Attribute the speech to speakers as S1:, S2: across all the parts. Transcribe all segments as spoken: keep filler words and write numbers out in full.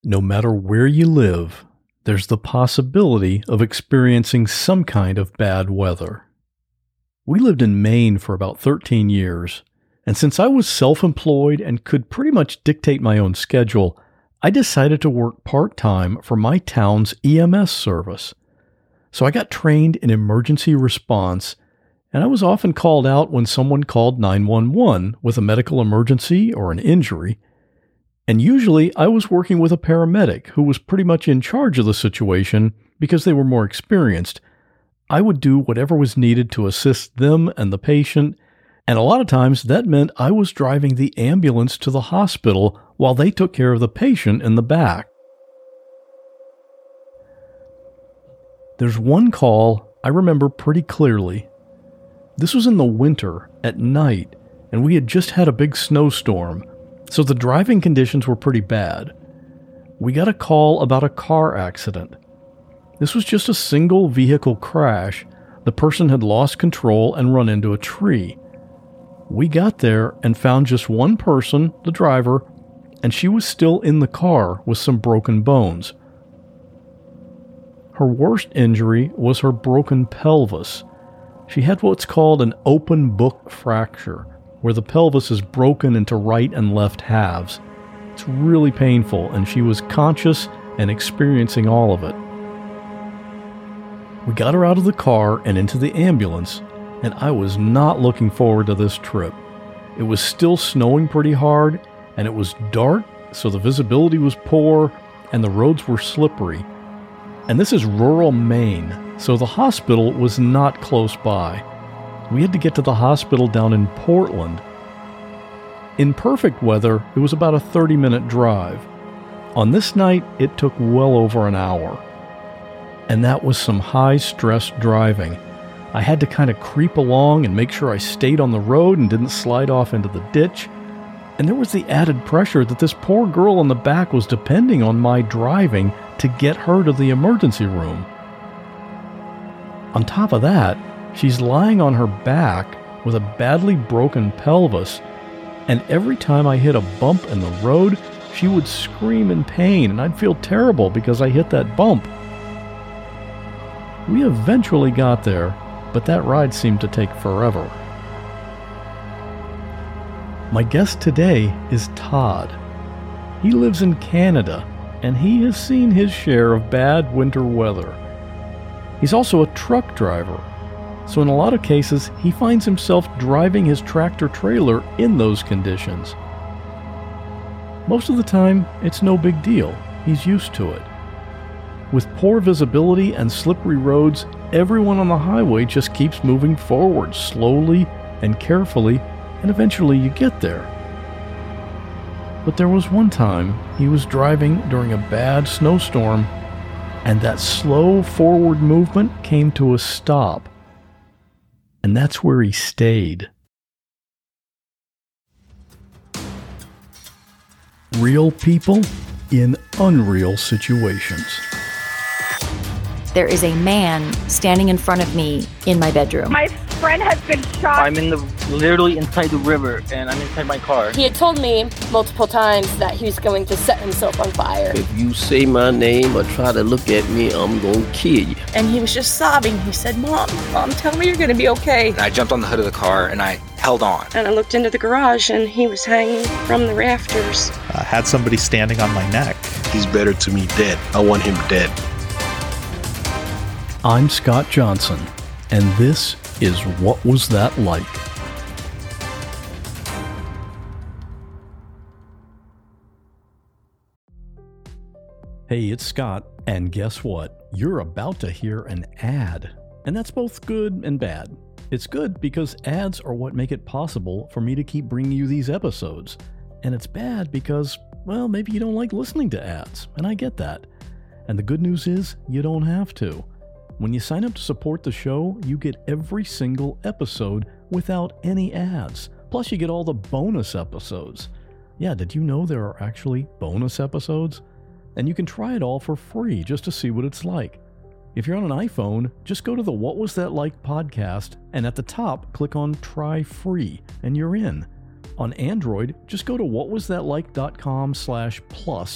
S1: No matter where you live, there's the possibility of experiencing some kind of bad weather. We lived in Maine for about thirteen years, and since I was self-employed and could pretty much dictate my own schedule, I decided to work part-time for my town's E M S service. So I got trained in emergency response, and I was often called out when someone called nine one one with a medical emergency or an injury. And usually I was working with a paramedic who was pretty much in charge of the situation because they were more experienced. I would do whatever was needed to assist them and the patient, and a lot of times that meant I was driving the ambulance to the hospital while they took care of the patient in the back. There's one call I remember pretty clearly. This was in the winter, at night, and we had just had a big snowstorm, so the driving conditions were pretty bad. We got a call about a car accident. This was just a single vehicle crash. The person had lost control and run into a tree. We got there and found just one person, the driver, and she was still in the car with some broken bones. Her worst injury was her broken pelvis. She had what's called an open book fracture, where the pelvis is broken into right and left halves. It's really painful, and she was conscious and experiencing all of it. We got her out of the car and into the ambulance, and I was not looking forward to this trip. It was still snowing pretty hard, and it was dark, so the visibility was poor, and the roads were slippery. And this is rural Maine, so the hospital was not close by. We had to get to the hospital down in Portland. In perfect weather, it was about a thirty-minute drive. On this night, it took well over an hour. And that was some high-stress driving. I had to kind of creep along and make sure I stayed on the road and didn't slide off into the ditch. And there was the added pressure that this poor girl in the back was depending on my driving to get her to the emergency room. On top of that, she's lying on her back with a badly broken pelvis, and every time I hit a bump in the road, she would scream in pain, and I'd feel terrible because I hit that bump. We eventually got there, but that ride seemed to take forever. My guest today is Todd. He lives in Canada, and he has seen his share of bad winter weather. He's also a truck driver, so in a lot of cases, he finds himself driving his tractor-trailer in those conditions. Most of the time, it's no big deal. He's used to it. With poor visibility and slippery roads, everyone on the highway just keeps moving forward slowly and carefully, and eventually you get there. But there was one time he was driving during a bad snowstorm, and that slow forward movement came to a stop. And that's where he stayed. Real people in unreal situations.
S2: There is a man standing in front of me in my bedroom.
S3: My friend has been shot.
S4: I'm in the literally inside the river, and I'm inside my car.
S5: He had told me multiple times that he was going to set himself on fire.
S6: If you say my name or try to look at me, I'm going to kill you.
S7: And he was just sobbing. He said, Mom, Mom, tell me you're going to be okay.
S8: And I jumped on the hood of the car, and I held on.
S7: And I looked into the garage, and he was hanging from the rafters.
S9: I had somebody standing on my neck.
S10: He's better to me dead. I want him dead.
S1: I'm Scott Johnson, and this is What Was That Like? Hey, it's Scott, and guess what? You're about to hear an ad, and that's both good and bad. It's good because ads are what make it possible for me to keep bringing you these episodes, and it's bad because, well, maybe you don't like listening to ads, and I get that. And the good news is, you don't have to. When you sign up to support the show, you get every single episode without any ads. Plus, you get all the bonus episodes. Yeah, did you know there are actually bonus episodes? And you can try it all for free just to see what it's like. If you're on an iPhone, just go to the What Was That Like podcast, and at the top, click on Try Free, and you're in. On Android, just go to whatwasthatlike.com slash plus,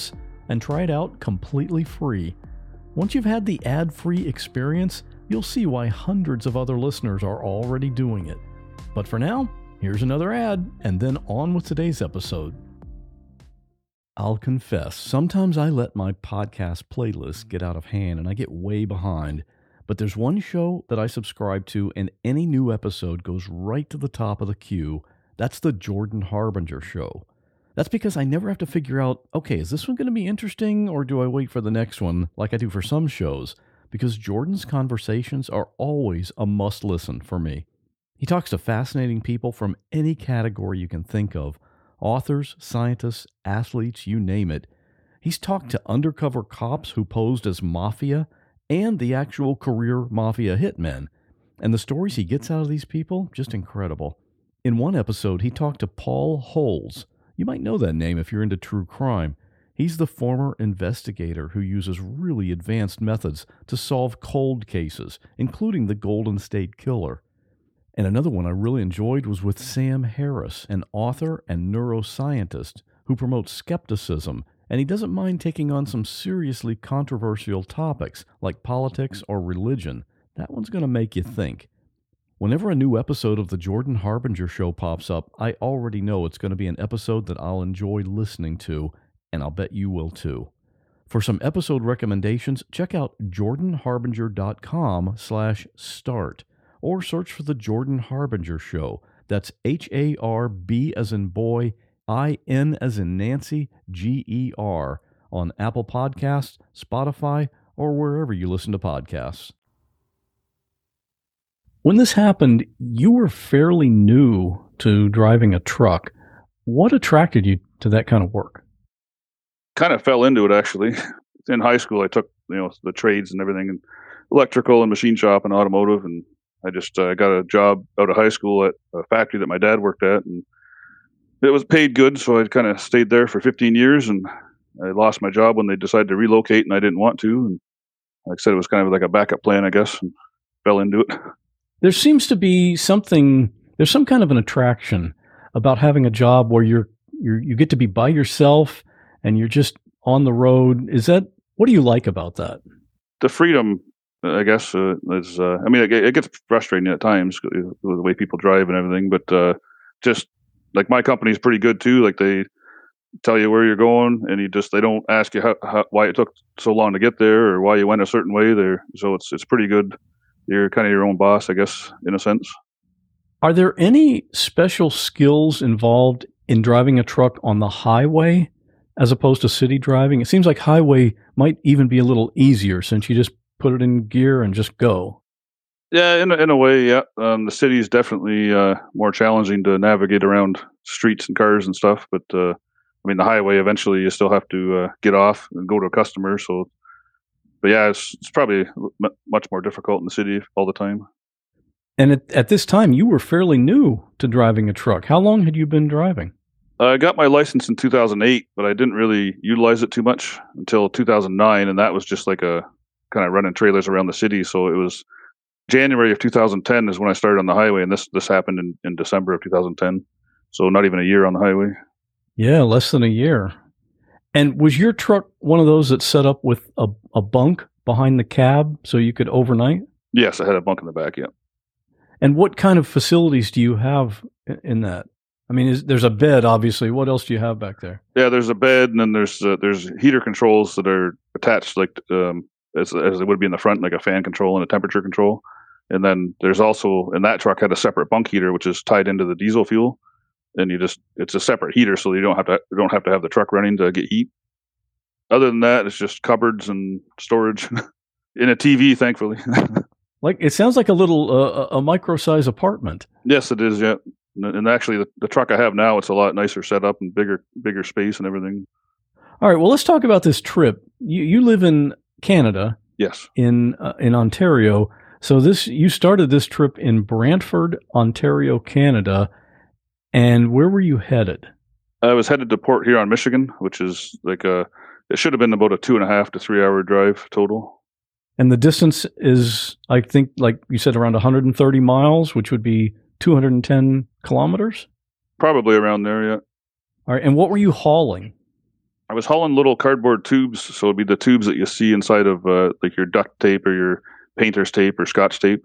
S1: and try it out completely free. Once you've had the ad-free experience, you'll see why hundreds of other listeners are already doing it. But for now, here's another ad, and then on with today's episode. I'll confess, sometimes I let my podcast playlist get out of hand and I get way behind. But there's one show that I subscribe to and any new episode goes right to the top of the queue. That's the Jordan Harbinger Show. That's because I never have to figure out, okay, is this one going to be interesting or do I wait for the next one like I do for some shows? Because Jordan's conversations are always a must listen for me. He talks to fascinating people from any category you can think of. Authors, scientists, athletes, you name it. He's talked to undercover cops who posed as mafia and the actual career mafia hitmen. And the stories he gets out of these people, just incredible. In one episode, he talked to Paul Holes. You might know that name if you're into true crime. He's the former investigator who uses really advanced methods to solve cold cases, including the Golden State Killer. And another one I really enjoyed was with Sam Harris, an author and neuroscientist who promotes skepticism, and he doesn't mind taking on some seriously controversial topics like politics or religion. That one's going to make you think. Whenever a new episode of the Jordan Harbinger Show pops up, I already know it's going to be an episode that I'll enjoy listening to, and I'll bet you will too. For some episode recommendations, check out jordanharbinger.com slash start. Or search for The Jordan Harbinger Show. That's H A R B as in boy, I N as in Nancy, G E R on Apple Podcasts, Spotify, or wherever you listen to podcasts. When this happened, you were fairly new to driving a truck. What attracted you to that kind of work?
S3: Kind of fell into it, actually. In high school, I took you know the trades and everything, and electrical and machine shop and automotive, and I just uh, got a job out of high school at a factory that my dad worked at, and it was paid good, so I kind of stayed there for fifteen years, and I lost my job when they decided to relocate, and I didn't want to, and like I said, it was kind of like a backup plan, I guess, and fell into it.
S1: There seems to be something, there's some kind of an attraction about having a job where you're, you're you get to be by yourself, and you're just on the road. Is that, what do you like about that?
S3: The freedom, I guess, uh, is, uh, I mean, it, it gets frustrating at times with the way people drive and everything, but uh, just like my company's pretty good too. Like they tell you where you're going, and you just, they don't ask you how, how, why it took so long to get there or why you went a certain way there. So it's, it's pretty good. You're kind of your own boss, I guess, in a sense.
S1: Are there any special skills involved in driving a truck on the highway as opposed to city driving? It seems like highway might even be a little easier since you just put it in gear and just go.
S3: Yeah, in a, in a way, yeah. Um, the city is definitely uh, more challenging to navigate around streets and cars and stuff. But uh, I mean, the highway, eventually you still have to uh, get off and go to a customer. So, but yeah, it's, it's probably m- much more difficult in the city all the time.
S1: And at, at this time, you were fairly new to driving a truck. How long had you been driving?
S3: I got my license in two thousand eight, but I didn't really utilize it too much until two thousand nine, and that was just like a kind of running trailers around the city. So it was January of two thousand ten is when I started on the highway, and this this happened in, in December of two thousand ten. So not even a year on the highway.
S1: Yeah, less than a year. And was your truck one of those that set up with a, a bunk behind the cab so you could overnight?
S3: Yes, I had a bunk in the back, yeah.
S1: And what kind of facilities do you have in, in that? I mean, is, there's a bed, obviously. What else do you have back there?
S3: Yeah, there's a bed, and then there's uh, there's heater controls that are attached, like um, as as it would be in the front, like a fan control and a temperature control. And then there's also, and that truck had a separate bunk heater, which is tied into the diesel fuel. And you just, it's a separate heater, so you don't have to you don't have to have the truck running to get heat. Other than that, it's just cupboards and storage, in a T V, thankfully.
S1: Like it sounds like a little uh, a micro-size apartment.
S3: Yes, it is. Yeah. And actually, the, the truck I have now, it's a lot nicer setup and bigger, bigger space and everything.
S1: All right. Well, let's talk about this trip. You you live in Canada.
S3: Yes.
S1: In uh, in Ontario. So this you started this trip in Brantford, Ontario, Canada. And where were you headed?
S3: I was headed to Port Huron, Michigan, which is like a. It should have been about a two and a half to three hour drive total.
S1: And the distance is, I think, like you said, around one hundred thirty miles, which would be two hundred ten kilometers?
S3: Probably around there, yeah.
S1: All right. And what were you hauling?
S3: I was hauling little cardboard tubes, so it'd be the tubes that you see inside of uh, like your duct tape or your painter's tape or Scotch tape.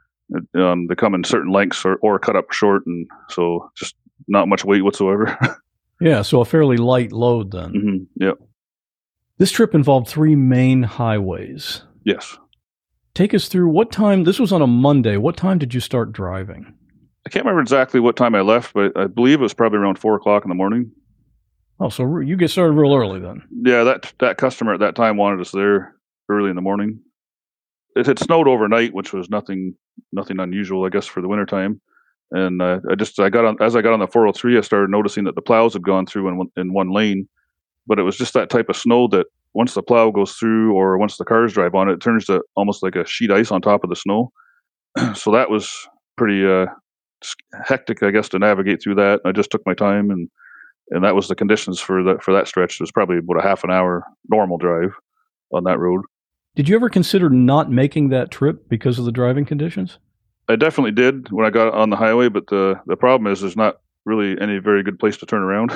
S3: Um, they come in certain lengths or, or cut up short, and so just not much weight whatsoever.
S1: Yeah, so a fairly light load then.
S3: Mm-hmm. Yep.
S1: This trip involved three main highways.
S3: Yes.
S1: Take us through what time, this was on a Monday, what time did you start driving?
S3: I can't remember exactly what time I left, but I believe it was probably around four o'clock in the morning.
S1: Oh, so you get started real early then?
S3: Yeah, that that customer at that time wanted us there early in the morning. It had snowed overnight, which was nothing nothing unusual, I guess, for the wintertime. And uh, I just I got on as I got on the four oh three, I started noticing that the plows had gone through in one, in one lane, but it was just that type of snow that once the plow goes through or once the cars drive on it, it turns to almost like a sheet ice on top of the snow. So that was pretty uh, hectic, I guess, to navigate through that. I just took my time, and and that was the conditions for that for that stretch. It was probably about a half an hour normal drive on that road.
S1: Did you ever consider not making that trip because of the driving conditions?
S3: I definitely did when I got on the highway, but the the problem is there's not really any very good place to turn around.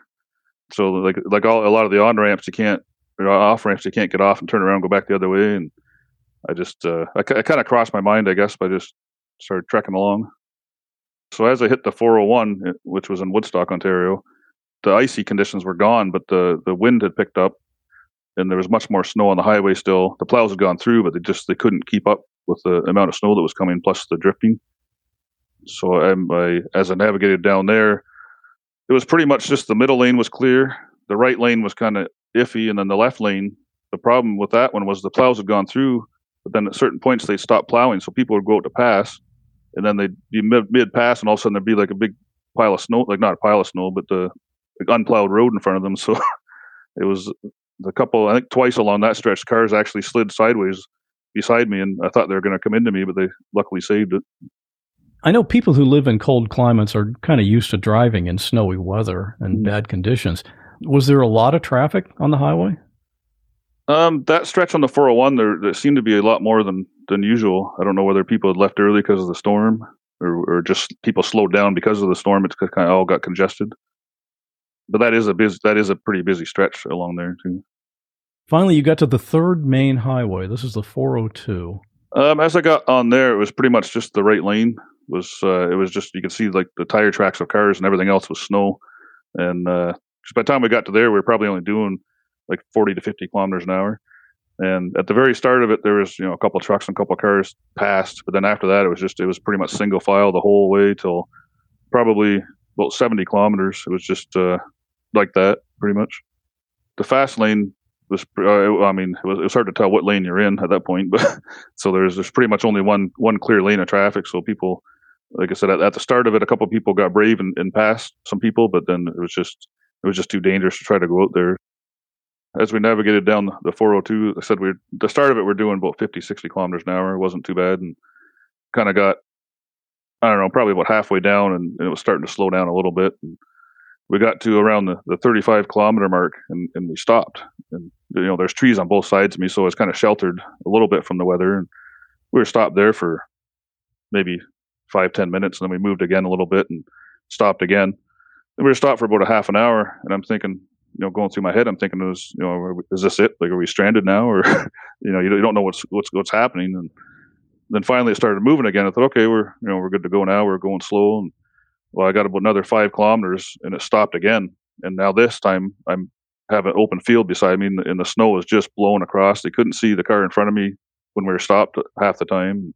S3: So like like all, a lot of the on ramps you can't, or off ramps you can't get off and turn around and go back the other way. And I just uh, I, I kind of crossed my mind, I guess, but I just started trekking along. So as I hit the four oh one, which was in Woodstock, Ontario, the icy conditions were gone, but the, the wind had picked up, and there was much more snow on the highway still. The plows had gone through, but they just they couldn't keep up with the amount of snow that was coming, plus the drifting. So I, I, as I navigated down there, it was pretty much just the middle lane was clear. The right lane was kind of iffy, and then the left lane, the problem with that one was the plows had gone through, but then at certain points they stopped plowing, so people would go out to pass, and then they'd be mid, mid-pass, and all of a sudden there'd be like a big pile of snow, like not a pile of snow, but the like unplowed road in front of them. So it was a couple, I think twice along that stretch, cars actually slid sideways beside me, and I thought they were going to come into me, but they luckily saved it.
S1: I know people who live in cold climates are kind of used to driving in snowy weather and mm-hmm. bad conditions. Was there a lot of traffic on the highway?
S3: Um, that stretch on the four oh one, there, there seemed to be a lot more than, than usual. I don't know whether people had left early because of the storm, or, or just people slowed down because of the storm. It kind of all got congested. But that is a busy, that is a pretty busy stretch along there too.
S1: Finally, you got to the third main highway. This is the four oh two.
S3: Um, as I got on there, it was pretty much just the right lane. It was uh, it was just, you could see like the tire tracks of cars, and everything else was snow. And uh, just by the time we got to there, we were probably only doing like forty to fifty kilometers an hour. And at the very start of it, there was, you know, a couple of trucks and a couple of cars passed. But then after that, it was just, it was pretty much single file the whole way till probably about seventy kilometers. It was just uh, like that, pretty much. The fast lane was, uh, I mean, it was, it was hard to tell what lane you're in at that point. But so there's there's pretty much only one one clear lane of traffic. So people, like I said, at, at the start of it, a couple of people got brave and, and passed some people, but then it was just it was just too dangerous to try to go out there. As we navigated down the four oh two, I said we the start of it, we're doing about fifty, sixty kilometers an hour. It wasn't too bad, and kind of got, I don't know, probably about halfway down, and, and it was starting to slow down a little bit. And we got to around the, the thirty-five kilometer mark, and, and we stopped. And, you know, there's trees on both sides of me, so I was kind of sheltered a little bit from the weather. And we were stopped there for maybe five, ten minutes, and then we moved again a little bit and stopped again. And we were stopped for about a half an hour, and I'm thinking, you know, going through my head, I'm thinking, is, you know, is this it? Like, are we stranded now? Or, you know, you don't know what's, what's, what's happening. And then finally it started moving again. I thought, okay, we're, you know, we're good to go now. We're going slow. And well, I got about another five kilometers and it stopped again. And now this time I'm have an open field beside me, and the, and the snow was just blowing across. They couldn't see the car in front of me when we were stopped half the time.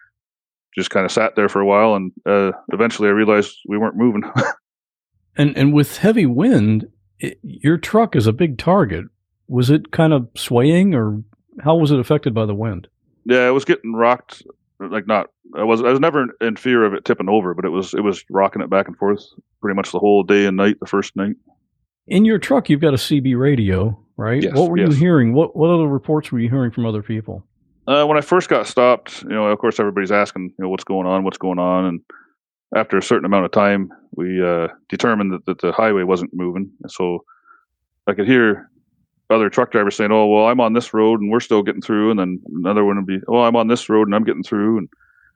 S3: Just kind of sat there for a while. And uh, eventually I realized we weren't moving.
S1: and, and with heavy wind, It, your truck is a big target. Was it kind of swaying, or how was it affected by the wind?
S3: Yeah, it was getting rocked. Like not, I was I was never in fear of it tipping over, but it was it was rocking it back and forth pretty much the whole day and night. The first night.
S1: In your truck, you've got a C B radio, right?
S3: Yes,
S1: what were
S3: yes.
S1: you hearing? What what other reports were you hearing from other people?
S3: Uh, when I first got stopped, you know, of course everybody's asking, you know, what's going on, what's going on, and after a certain amount of time, we uh, determined that, that the highway wasn't moving. So I could hear other truck drivers saying, oh, well, I'm on this road and we're still getting through. And then another one would be, oh, I'm on this road and I'm getting through. And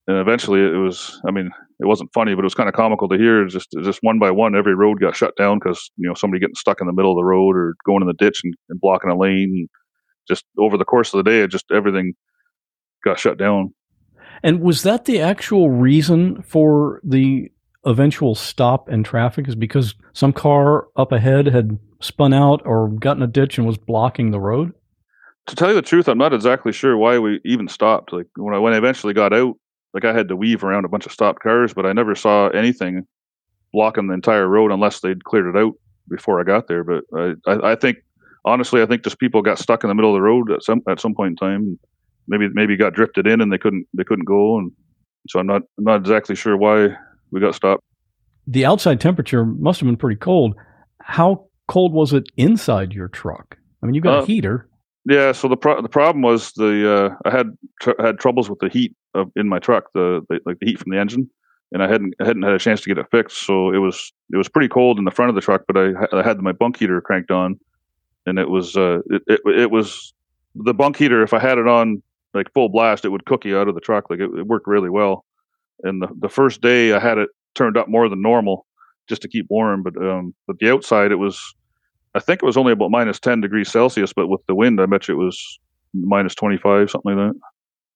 S3: and eventually it was, I mean, it wasn't funny, but it was kind of comical to hear. Just just one by one, every road got shut down because, you know, somebody getting stuck in the middle of the road or going in the ditch and, and blocking a lane. Just over the course of the day, it just everything got shut down.
S1: And was that the actual reason for the eventual stop in traffic, is because some car up ahead had spun out or got in a ditch and was blocking the road?
S3: To tell you the truth, I'm not exactly sure why we even stopped. Like when I when I eventually got out, like I had to weave around a bunch of stopped cars, but I never saw anything blocking the entire road unless they'd cleared it out before I got there. But I, I, I think, honestly, I think just people got stuck in the middle of the road at some at some point in time. Maybe maybe got drifted in and they couldn't they couldn't go, and so I'm not I'm not exactly sure why we got stopped.
S1: The outside temperature must have been pretty cold. How cold was it inside your truck? I mean, you got
S3: uh,
S1: a heater.
S3: Yeah, so the pro- the problem was the uh, I had tr- had troubles with the heat of, in my truck, the, the like the heat from the engine, and I hadn't I hadn't had a chance to get it fixed. So it was it was pretty cold in the front of the truck, but I, I had my bunk heater cranked on, and it was uh, it, it it was the bunk heater. If I had it on like full blast, it would cook you out of the truck. Like it, it worked really well. And the the first day I had it turned up more than normal just to keep warm, but um but the outside it was. I think it was only about minus ten degrees Celsius, but with the wind, I bet you it was minus twenty-five, something like that.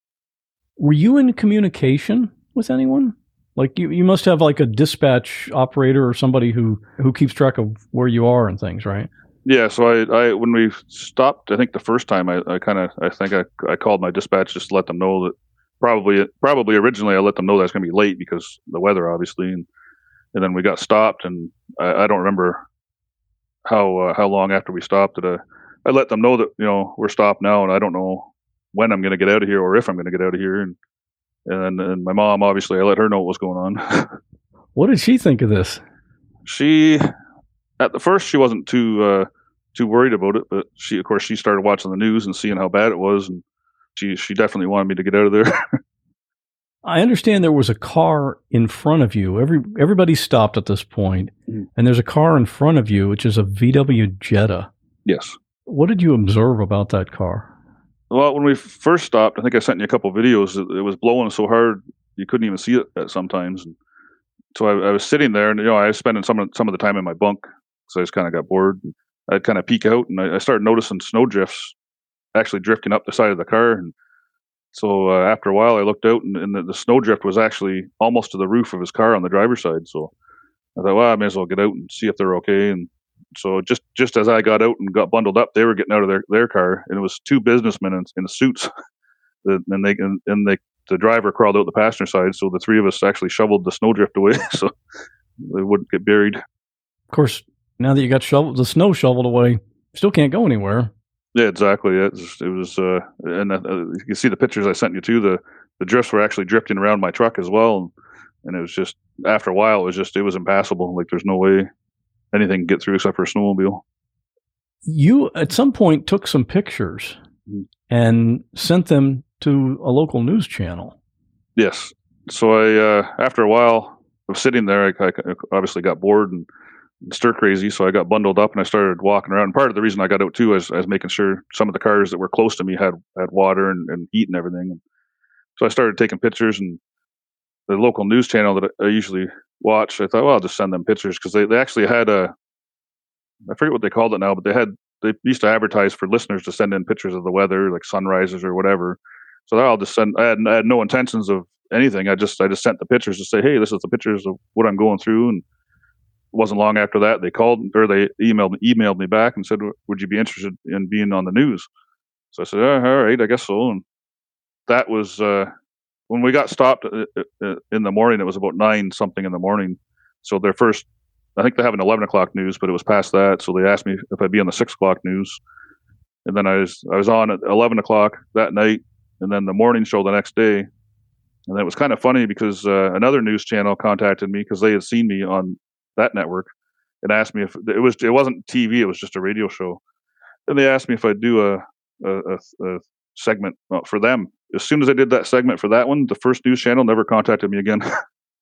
S1: Were you in communication with anyone? Like you, you must have like a dispatch operator or somebody who, who keeps track of where you are and things, right?
S3: Yeah. So I, I when we stopped, I think the first time I, I kind of, I think I, I called my dispatch just to let them know that probably, probably originally I let them know that I was going to be late because of the weather, obviously, and and then we got stopped, and I, I don't remember how uh, how long after we stopped that I, I let them know that, you know, we're stopped now and I don't know when I'm going to get out of here or if I'm going to get out of here. And and and my mom, obviously, I let her know what was going on.
S1: What did she think of this?
S3: She, at the first, she wasn't too uh, too worried about it, but she, of course, she started watching the news and seeing how bad it was, and she she definitely wanted me to get out of there.
S1: I understand there was a car in front of you. Every everybody stopped at this point, mm. and there's a car in front of you, which is a V W Jetta.
S3: Yes.
S1: What did you observe about that car?
S3: Well, when we first stopped, I think I sent you a couple of videos. It, it was blowing so hard you couldn't even see it at sometimes. And so I, I was sitting there, and you know, I was spending some of some of the time in my bunk, so I just kind of got bored. I'd kind of peek out, and I, I started noticing snow drifts actually drifting up the side of the car, and so uh, after a while, I looked out, and, and the, the snowdrift was actually almost to the roof of his car on the driver's side. So I thought, well, I may as well get out and see if they're okay. And so just, just as I got out and got bundled up, they were getting out of their, their car, and it was two businessmen in, in suits. and they and, and they the driver crawled out the passenger side, so the three of us actually shoveled the snowdrift away so they wouldn't get buried.
S1: Of course, now that you got shovel, the snow shoveled away, still can't go anywhere.
S3: Yeah, exactly. It was, it was uh, and uh, you can see the pictures I sent you too. The the drifts were actually drifting around my truck as well, and, and it was just after a while, it was just it was impassable. Like there's no way anything can get through except for a snowmobile.
S1: You at some point took some pictures mm-hmm. and sent them to a local news channel.
S3: Yes. So I uh, after a while of sitting there, I, I obviously got bored and stir crazy, so I got bundled up and I started walking around. And part of the reason I got out too is I was making sure some of the cars that were close to me had had water and, and heat and everything. And so I started taking pictures, and the local news channel that I usually watch, I thought, well, I'll just send them pictures because they, they actually had a, I forget what they called it now, but they had they used to advertise for listeners to send in pictures of the weather, like sunrises or whatever. So I'll just send. I had, I had no intentions of anything. I just I just sent the pictures to say, hey, this is the pictures of what I'm going through. And it wasn't long after that they called or they emailed emailed me back and said, would you be interested in being on the news? So I said, oh, all right, I guess so. And that was uh, when we got stopped in the morning. It was about nine something in the morning. So their first, I think they have an eleven o'clock news, but it was past that. So they asked me if I'd be on the six o'clock news, and then I was I was on at eleven o'clock that night, and then the morning show the next day. And it was kind of funny because uh, another news channel contacted me because they had seen me on that network and asked me if it was it wasn't T V, it was just a radio show. And they asked me if I'd do a a, a, a segment for them. As soon as I did that segment for that one, the first news channel never contacted me again.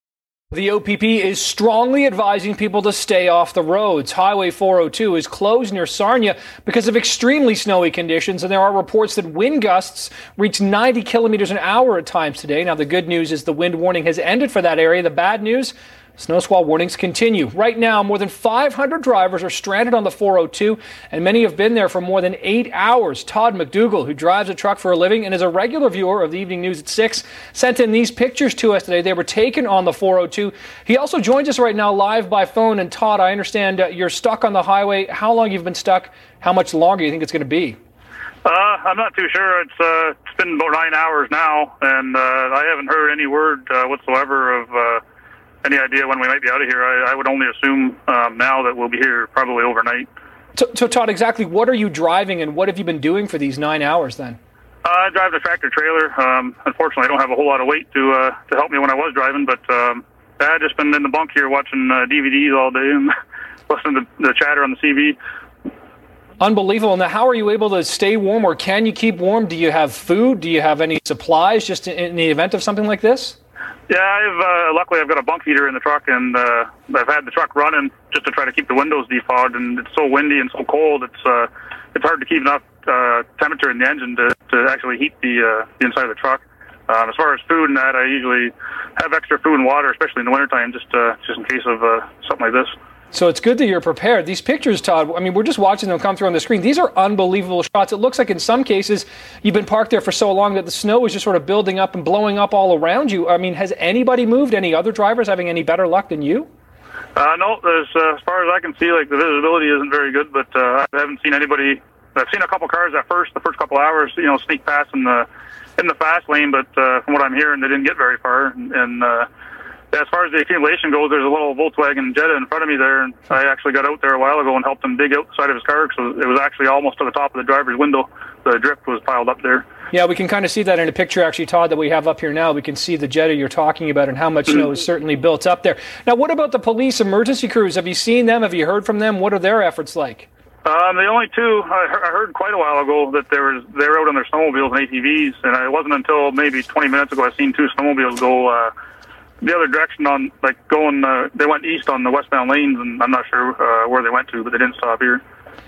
S11: The O P P is strongly advising people to stay off the roads. Highway four oh two is closed near Sarnia because of extremely snowy conditions, and there are reports that wind gusts reach ninety kilometers an hour at times today. Now, the good news is the wind warning has ended for that area. The bad news, snow squall warnings continue. Right now, more than five hundred drivers are stranded on the four oh two, and many have been there for more than eight hours. Todd McDougall, who drives a truck for a living and is a regular viewer of the Evening News at six, sent in these pictures to us today. They were taken on the four oh two. He also joins us right now live by phone. And Todd, I understand uh, you're stuck on the highway. How long you've been stuck? How much longer do you think it's going to be?
S12: Uh, I'm not too sure. It's uh, it's been about nine hours now, and uh, I haven't heard any word uh, whatsoever of uh, any idea when we might be out of here. I, I would only assume um, now that we'll be here probably overnight.
S11: So, so, Todd, exactly what are you driving, and what have you been doing for these nine hours then?
S12: Uh, I drive the tractor trailer. Um, unfortunately, I don't have a whole lot of weight to uh, to help me when I was driving, but um, I've just been in the bunk here watching uh, D V Ds all day and listening to the chatter on the C B.
S11: Unbelievable. Now, how are you able to stay warm, or can you keep warm? Do you have food? Do you have any supplies just in, in the event of something like this?
S12: Yeah, I've uh, luckily I've got a bunk heater in the truck, and uh, I've had the truck running just to try to keep the windows defogged. And it's so windy and so cold, it's uh, it's hard to keep enough uh, temperature in the engine to, to actually heat the uh, the inside of the truck. Um, as far as food and that, I usually have extra food and water, especially in the wintertime, just uh, just in case of uh, something like this.
S11: So it's good that you're prepared. These pictures, Todd, I mean, we're just watching them come through on the screen. These are unbelievable shots. It looks like in some cases you've been parked there for so long that the snow is just sort of building up and blowing up all around you. I mean, has anybody moved? Any other drivers having any better luck than you?
S12: Uh, no, as, uh, as far as I can see, like the visibility isn't very good, but uh, I haven't seen anybody. I've seen a couple cars at first, the first couple hours, you know, sneak past in the in the fast lane, but uh, from what I'm hearing, they didn't get very far. And, and uh, as far as the accumulation goes, there's a little Volkswagen Jetta in front of me there, and I actually got out there a while ago and helped him dig out the side of his car, so it was actually almost to the top of the driver's window. The drift was piled up there.
S11: Yeah, we can kind of see that in a picture, actually, Todd, that we have up here now. We can see the Jetta you're talking about and how much snow is certainly built up there. Now, what about the police emergency crews? Have you seen them? Have you heard from them? What are their efforts like?
S12: Um, the only two, I heard quite a while ago that there was, they were out on their snowmobiles and A T Vs, and it wasn't until maybe twenty minutes ago I seen two snowmobiles go uh, the other direction on, like going, uh, they went east on the westbound lanes, and I'm not sure uh, where they went to, but they didn't stop here.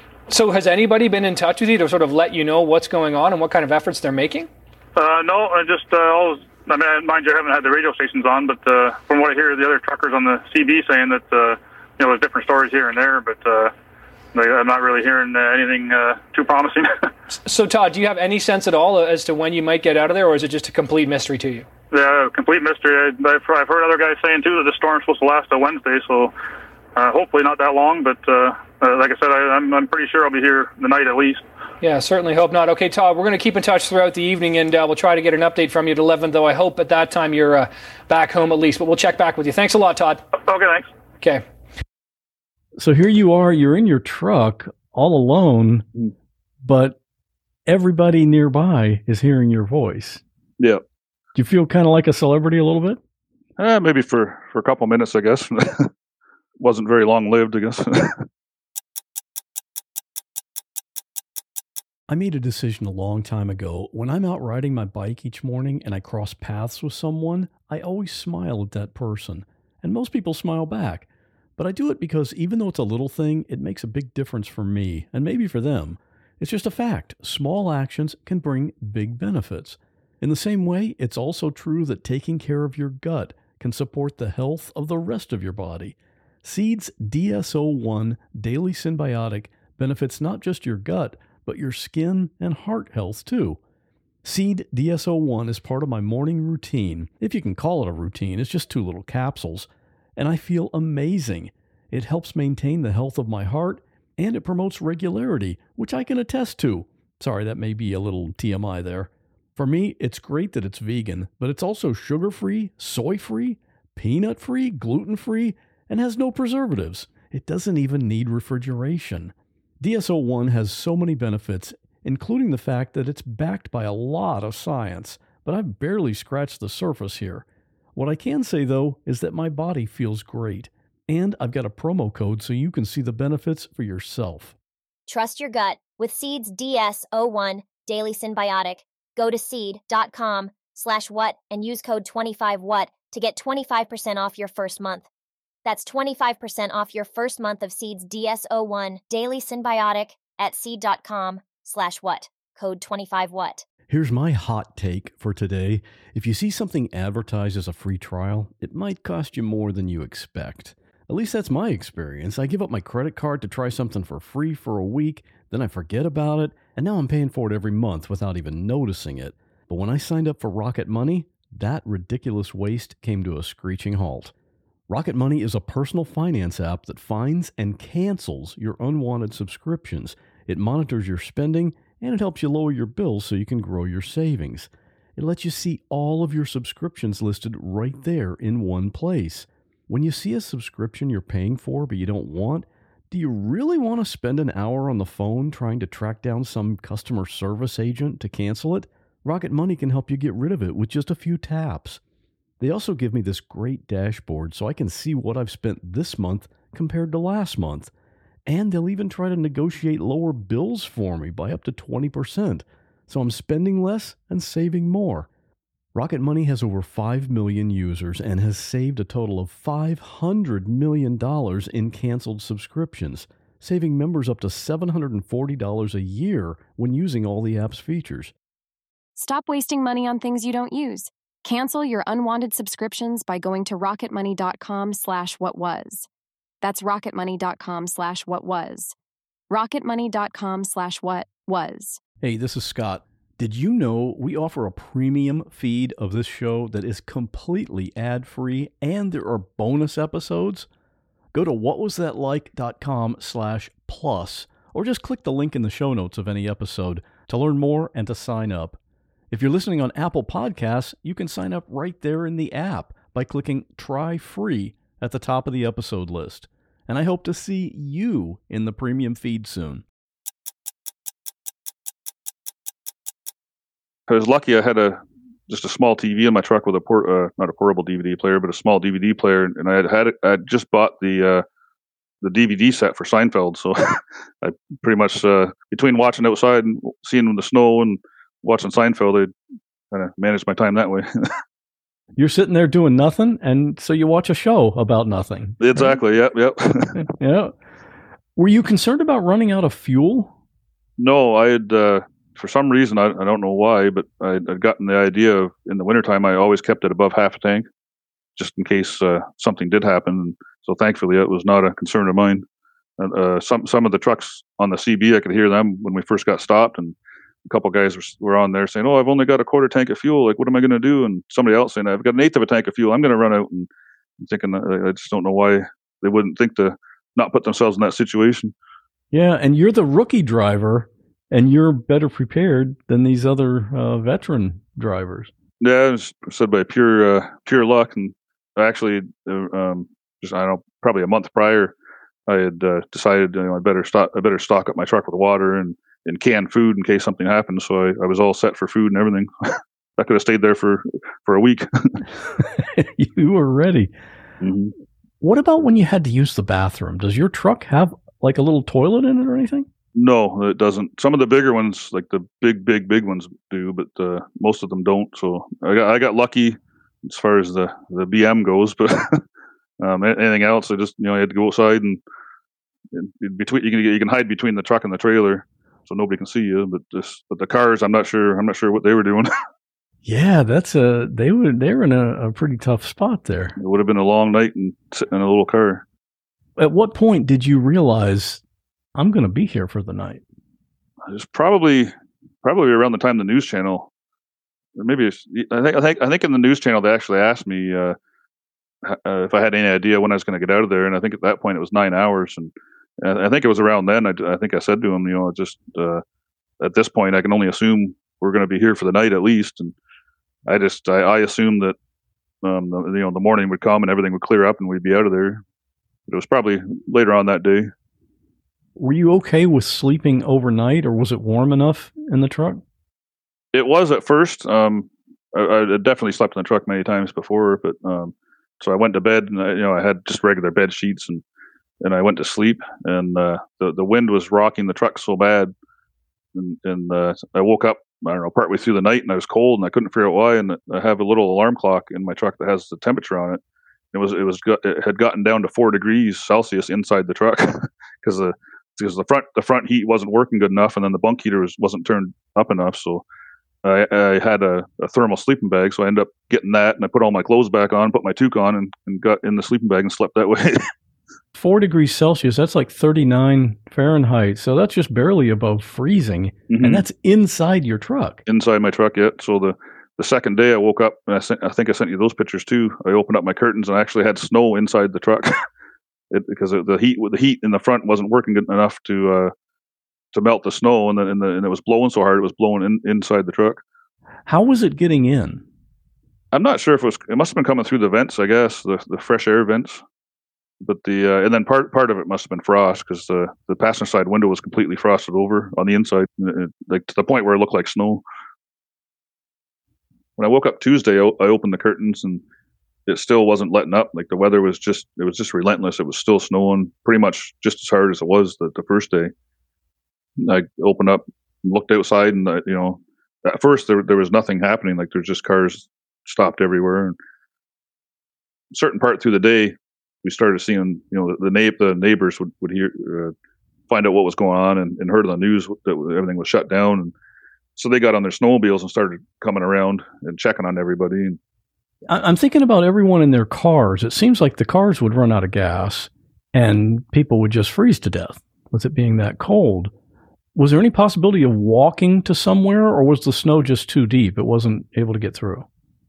S11: So has anybody been in touch with you to sort of let you know what's going on and what kind of efforts they're making?
S12: Uh, no, I just, uh, always, I mean, mind you, I haven't had the radio stations on, but uh, from what I hear, the other truckers on the C B saying that, uh, you know, there's different stories here and there, but uh, I'm not really hearing uh, anything uh, too promising.
S11: So, Todd, do you have any sense at all as to when you might get out of there, or is it just a complete mystery to you?
S12: Yeah, complete mystery. I, I've, I've heard other guys saying, too, that the storm's supposed to last till Wednesday, so uh, hopefully not that long, but uh, uh, like I said, I, I'm, I'm pretty sure I'll be here the night at least.
S11: Yeah, certainly hope not. Okay, Todd, we're going to keep in touch throughout the evening, and uh, we'll try to get an update from you at eleven, though I hope at that time you're uh, back home at least, but we'll check back with you. Thanks a lot, Todd.
S12: Okay, thanks.
S11: Okay.
S1: So here you are, you're in your truck all alone, but everybody nearby is hearing your voice.
S3: Yeah.
S1: Do you feel kind of like a celebrity a little bit?
S3: Uh, maybe for, for a couple minutes, I guess. Wasn't very long-lived, I guess.
S1: I made a decision a long time ago. When I'm out riding my bike each morning and I cross paths with someone, I always smile at that person. And most people smile back. But I do it because even though it's a little thing, it makes a big difference for me, and maybe for them. It's just a fact. Small actions can bring big benefits. In the same way, it's also true that taking care of your gut can support the health of the rest of your body. Seed's D S O one Daily Synbiotic benefits not just your gut, but your skin and heart health too. Seed D S O one is part of my morning routine. If you can call it a routine, it's just two little capsules. And I feel amazing. It helps maintain the health of my heart, and it promotes regularity, which I can attest to. Sorry, that may be a little T M I there. For me, it's great that it's vegan, but it's also sugar-free, soy-free, peanut-free, gluten-free, and has no preservatives. It doesn't even need refrigeration. D S O one has so many benefits, including the fact that it's backed by a lot of science, but I've barely scratched the surface here. What I can say, though, is that my body feels great, and I've got a promo code so you can see the benefits for yourself.
S13: Trust your gut with Seed's D S O one Daily Synbiotic. Go to seed dot com slash what and use code twenty-five what to get twenty-five percent off your first month. That's twenty-five percent off your first month of Seed's D S O one Daily Synbiotic at seed.com slash what. Code twenty-five what.
S1: Here's my hot take for today. If you see something advertised as a free trial, it might cost you more than you expect. At least that's my experience. I give up my credit card to try something for free for a week, then I forget about it, and now I'm paying for it every month without even noticing it. But when I signed up for Rocket Money, that ridiculous waste came to a screeching halt. Rocket Money is a personal finance app that finds and cancels your unwanted subscriptions. It monitors your spending, and it helps you lower your bills so you can grow your savings. It lets you see all of your subscriptions listed right there in one place. When you see a subscription you're paying for but you don't want, do you really want to spend an hour on the phone trying to track down some customer service agent to cancel it? Rocket Money can help you get rid of it with just a few taps. They also give me this great dashboard so I can see what I've spent this month compared to last month. And they'll even try to negotiate lower bills for me by up to twenty percent. So I'm spending less and saving more. Rocket Money has over five million users and has saved a total of five hundred million dollars in canceled subscriptions, saving members up to seven hundred forty dollars a year when using all the app's features.
S14: Stop wasting money on things you don't use. Cancel your unwanted subscriptions by going to rocketmoney.com slash what was. That's rocketmoney.com slash what was. rocketmoney.com slash what was.
S1: Hey, this is Scott. Did you know we offer a premium feed of this show that is completely ad-free and there are bonus episodes? Go to whatwasthatlike.com slash plus or just click the link in the show notes of any episode to learn more and to sign up. If you're listening on Apple Podcasts, you can sign up right there in the app by clicking Try Free at the top of the episode list. And I hope to see you in the premium feed soon.
S3: I was lucky I had a just a small T V in my truck with a port, uh, not a portable D V D player, but a small D V D player, and I had had it, I had just bought the uh, the D V D set for Seinfeld, so I pretty much uh, between watching outside and seeing the snow and watching Seinfeld, I kind of managed my time that way.
S1: You're sitting there doing nothing, and so you watch a show about nothing.
S3: Exactly. Right? Yep. Yep.
S1: Yeah. Were you concerned about running out of fuel?
S3: No, I had. Uh, For some reason, I, I don't know why, but I, I'd gotten the idea of in the wintertime, I always kept it above half a tank, just in case uh, something did happen. So thankfully, it was not a concern of mine. And, uh, some some of the trucks on the C B, I could hear them when we first got stopped, and a couple of guys were, were on there saying, "Oh, I've only got a quarter tank of fuel. Like, what am I going to do?" And somebody else saying, "I've got an eighth of a tank of fuel. I'm going to run out." And I'm thinking, I, I just don't know why they wouldn't think to not put themselves in that situation.
S1: Yeah, and you're the rookie driver. And you're better prepared than these other uh, veteran drivers.
S3: Yeah, it was said by pure uh, pure luck. And actually, uh, um, just I don't know, probably a month prior, I had uh, decided you know I better stock I better stock up my truck with water and, and canned food in case something happened. So I, I was all set for food and everything. I could have stayed there for, for a week.
S1: You were ready.
S3: Mm-hmm.
S1: What about when you had to use the bathroom? Does your truck have like a little toilet in it or anything?
S3: No, it doesn't. Some of the bigger ones, like the big, big, big ones, do, but uh, most of them don't. So I got I got lucky as far as the, the B M goes, but um, anything else, I just you know I had to go outside and, and between you can you can hide between the truck and the trailer, so nobody can see you. But this, but the cars, I'm not sure. I'm not sure what they were doing.
S1: Yeah, that's a they were they were in a, a pretty tough spot there.
S3: It would have been a long night and sitting in a little car.
S1: At what point did you realize I'm going to be here for the night?
S3: It was probably probably around the time the news channel, or maybe it's, I think I think I think in the news channel they actually asked me uh, uh, if I had any idea when I was going to get out of there, and I think at that point it was nine hours, and, and I think it was around then. I, I think I said to him, you know, just uh, at this point I can only assume we're going to be here for the night at least, and I just I, I assumed that um, the, you know the morning would come and everything would clear up and we'd be out of there. But it was probably later on that day.
S1: Were you okay with sleeping overnight, or was it warm enough in the truck?
S3: It was at first. Um, I, I definitely slept in the truck many times before, but um, so I went to bed and I, you know I had just regular bed sheets and and I went to sleep, and uh, the the wind was rocking the truck so bad, and, and uh, I woke up I don't know, partway through the night, and I was cold, and I couldn't figure out why. And I have a little alarm clock in my truck that has the temperature on it. It was it was it had gotten down to four degrees Celsius inside the truck because the because the front the front heat wasn't working good enough, and then the bunk heater was, wasn't turned up enough. So I, I had a, a thermal sleeping bag, so I ended up getting that, and I put all my clothes back on, put my toque on, and, and got in the sleeping bag and slept that way.
S1: Four degrees Celsius, that's like thirty-nine Fahrenheit. So that's just barely above freezing. Mm-hmm. And that's inside your truck.
S3: Inside my truck, yeah. So the, the second day I woke up, and I, sent, I think I sent you those pictures too. I opened up my curtains and I actually had snow inside the truck it, because the heat the heat in the front wasn't working good enough to uh, to melt the snow, and, the, and, the, and it was blowing so hard it was blowing in, inside the truck.
S1: How was it getting in?
S3: I'm not sure if it was. It must have been coming through the vents, I guess, the, the fresh air vents. But the uh, and then part part of it must have been frost because the the passenger side window was completely frosted over on the inside, it, like to the point where it looked like snow. When I woke up Tuesday, I, I opened the curtains and it still wasn't letting up. Like the weather was just it was just relentless. It was still snowing pretty much just as hard as it was the, the first day. I opened up, looked outside, and uh, you know, at first there there was nothing happening. Like there's just cars stopped everywhere. And a certain part through the day, we started seeing, you know, the, the, na- the neighbors would, would hear, uh, find out what was going on and, and heard on the news that everything was shut down. And so they got on their snowmobiles and started coming around and checking on everybody. And
S1: I'm thinking about everyone in their cars. It seems like the cars would run out of gas and people would just freeze to death with it being that cold. Was there any possibility of walking to somewhere, or was the snow just too deep? It wasn't able to get through?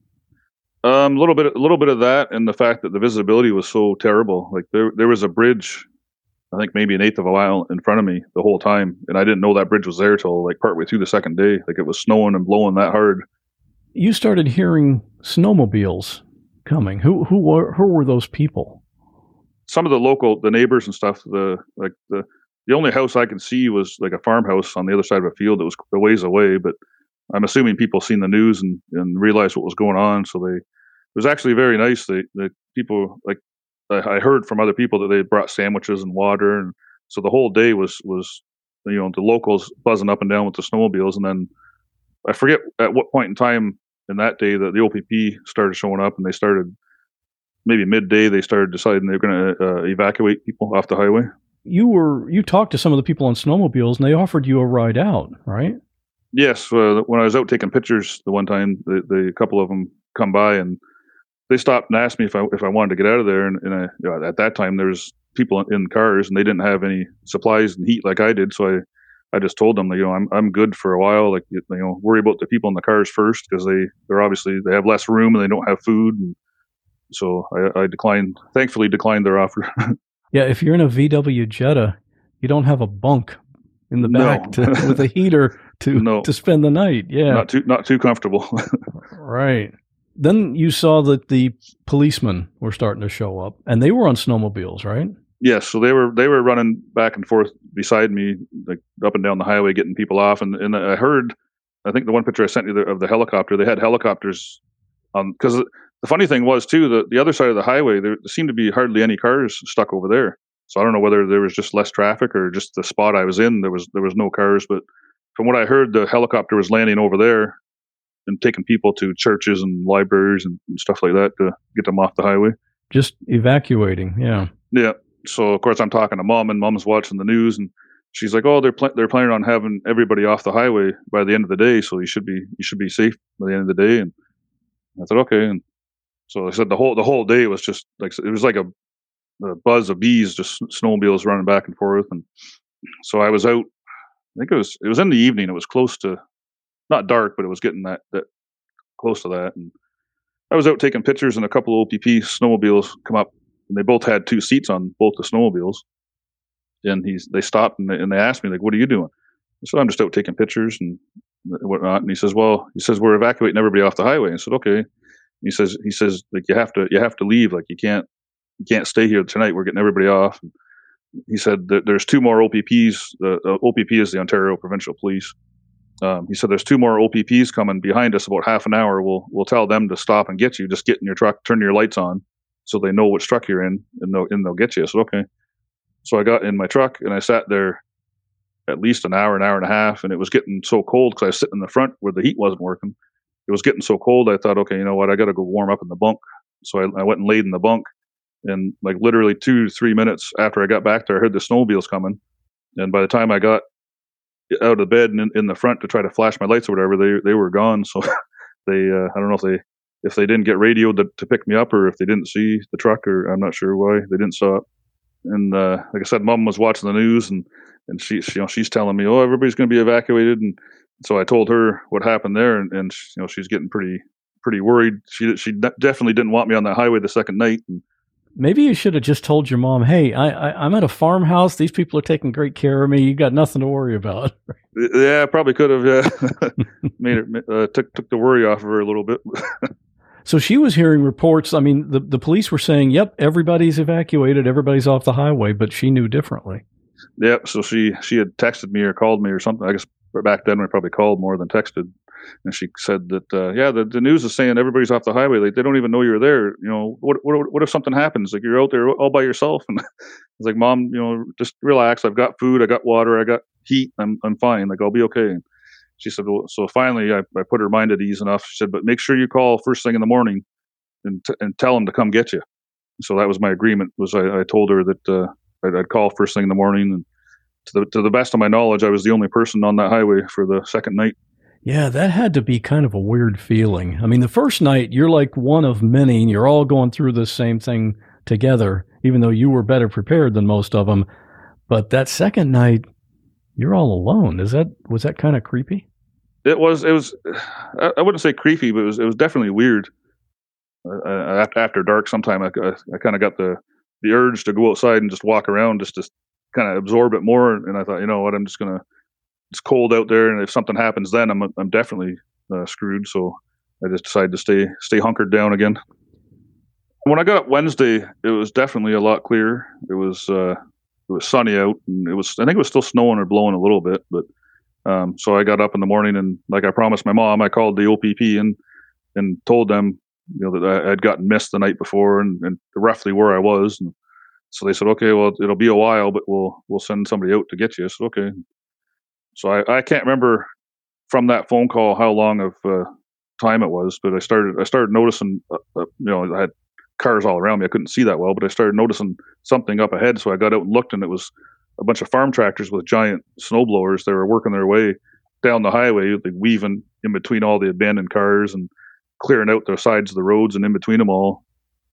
S3: Um, a little bit, a little bit of that, and the fact that the visibility was so terrible. Like there, there was a bridge, I think maybe an eighth of a mile in front of me the whole time, and I didn't know that bridge was there till like partway through the second day. Like it was snowing and blowing that hard.
S1: You started hearing snowmobiles coming. Who, who were, who were those people?
S3: Some of the local, the neighbors and stuff. The like the the only house I could see was like a farmhouse on the other side of a field that was a ways away, but I'm assuming people seen the news and, and realized what was going on. So they, it was actually very nice. They, the people, like I, I heard from other people that they brought sandwiches and water. And so the whole day was, was, you know, the locals buzzing up and down with the snowmobiles. And then I forget at what point in time in that day that the O P P started showing up, and they started maybe midday, they started deciding they were going to uh, evacuate people off the highway.
S1: You were, you talked to some of the people on snowmobiles and they offered you a ride out, right?
S3: Yes, uh, when I was out taking pictures the one time, the, the a couple of them come by and they stopped and asked me if I if I wanted to get out of there. And, and I, you know, at that time, there was people in cars and they didn't have any supplies and heat like I did. So I, I just told them, you know, I'm I'm good for a while. Like, you know, worry about the people in the cars first because they they're obviously they have less room and they don't have food. And so I, I declined, thankfully declined their offer.
S1: Yeah, if you're in a V W Jetta, you don't have a bunk in the back
S3: no.
S1: to, with a heater to
S3: no.
S1: to spend the night. Yeah,
S3: not too not too comfortable.
S1: Right. Then you saw that the policemen were starting to show up, and they were on snowmobiles, right?
S3: Yes, so they were they were running back and forth beside me, like up and down the highway, getting people off. And, and I heard, I think the one picture I sent you of the helicopter, they had helicopters on, because the funny thing was too, the the other side of the highway, there seemed to be hardly any cars stuck over there. So I don't know whether there was just less traffic or just the spot I was in, there was there was no cars. But from what I heard, the helicopter was landing over there and taking people to churches and libraries and, and stuff like that to get them off the highway.
S1: Just evacuating, yeah.
S3: Yeah. So of course I'm talking to mom, and mom's watching the news, and she's like, "Oh, they're pl- they're planning on having everybody off the highway by the end of the day, so you should be you should be safe by the end of the day." And I said, "Okay." And so I said the whole the whole day was just like it was like a, a buzz of bees, just snowmobiles running back and forth. And so I was out. I think it was it was in the evening. It was close to not dark, but it was getting that that close to that. And I was out taking pictures, and a couple of O P P snowmobiles come up, and they both had two seats on both the snowmobiles. And he's they stopped and they, and they asked me, like, "What are you doing?" So I'm just out taking pictures and whatnot. And he says, "Well, he says we're evacuating everybody off the highway." And I said, "Okay." He says, he says, like, you have to, you have to leave. Like, you can't, you can't stay here tonight. We're getting everybody off. And he said that there's two more O P Ps. The uh, O P P is the Ontario Provincial Police. Um, he said there's two more O P Ps coming behind us about half an hour. We'll, we'll tell them to stop and get you. Just get in your truck, turn your lights on so they know which truck you're in, and they'll, and they'll get you. I said, okay. So I got in my truck and I sat there at least an hour, an hour and a half, and it was getting so cold because I was sitting in the front where the heat wasn't working. It was getting so cold, I thought, okay, you know what, I got to go warm up in the bunk. So I, I went and laid in the bunk, and like literally two to three minutes after I got back there, I heard the snowmobiles coming. And by the time I got out of bed and in, in the front to try to flash my lights or whatever, they they were gone. So they, uh, I don't know if they if they didn't get radioed to, to pick me up, or if they didn't see the truck, or I'm not sure why they didn't saw it. And uh, like I said, Mom was watching the news, and and she, she you know she's telling me, oh, everybody's going to be evacuated, and so I told her what happened there, and, and you know she's getting pretty pretty worried. She she definitely didn't want me on that highway the second night. And
S1: maybe you should have just told your mom, hey, I, I, I'm at a farmhouse. These people are taking great care of me. You got nothing to worry about.
S3: Yeah, I probably could have. Yeah, made it uh, took took the worry off of her a little bit.
S1: So she was hearing reports. I mean, the, the police were saying, yep, everybody's evacuated, everybody's off the highway, but she knew differently.
S3: Yep. So she, she had texted me or called me or something. I guess back then we probably called more than texted. And she said that, uh, yeah, the, the news is saying everybody's off the highway. Like, they don't even know you're there. You know, what, what, what if something happens? Like, you're out there all by yourself. And it's like, Mom, you know, just relax. I've got food. I got water. I got heat. I'm, I'm fine. Like, I'll be okay. And she said, well, so finally I, I put her mind at ease enough. She said, but make sure you call first thing in the morning and, t- and tell them to come get you. So that was my agreement. Was I, I told her that uh, I'd, I'd call first thing in the morning. And to the, to the best of my knowledge, I was the only person on that highway for the second night.
S1: Yeah, that had to be kind of a weird feeling. I mean, the first night, you're like one of many, and you're all going through the same thing together, even though you were better prepared than most of them. But that second night, you're all alone. Is that was that kind of creepy?
S3: It was. It was. I wouldn't say creepy, but it was. It was definitely weird. Uh, after, after dark, sometime I, I, I kind of got the, the urge to go outside and just walk around, just to kind of absorb it more. And I thought, you know what, I'm just gonna. It's cold out there, and if something happens, then I'm I'm definitely uh, screwed. So I just decided to stay stay hunkered down again. When I got up Wednesday, it was definitely a lot clearer. It was uh, it was sunny out, and it was I think it was still snowing or blowing a little bit, but. Um, so I got up in the morning, and like I promised my mom, I called the O P P and and told them, you know, that I had gotten missed the night before and, and roughly where I was. And so they said, okay, well, it'll be a while, but we'll we'll send somebody out to get you. I said, okay. So I, I can't remember from that phone call how long of uh, time it was, but I started I started noticing, uh, uh, you know, I had cars all around me. I couldn't see that well, but I started noticing something up ahead. So I got out and looked, and it was a bunch of farm tractors with giant snowblowers. They were working their way down the highway, like weaving in between all the abandoned cars and clearing out the sides of the roads and in between them all.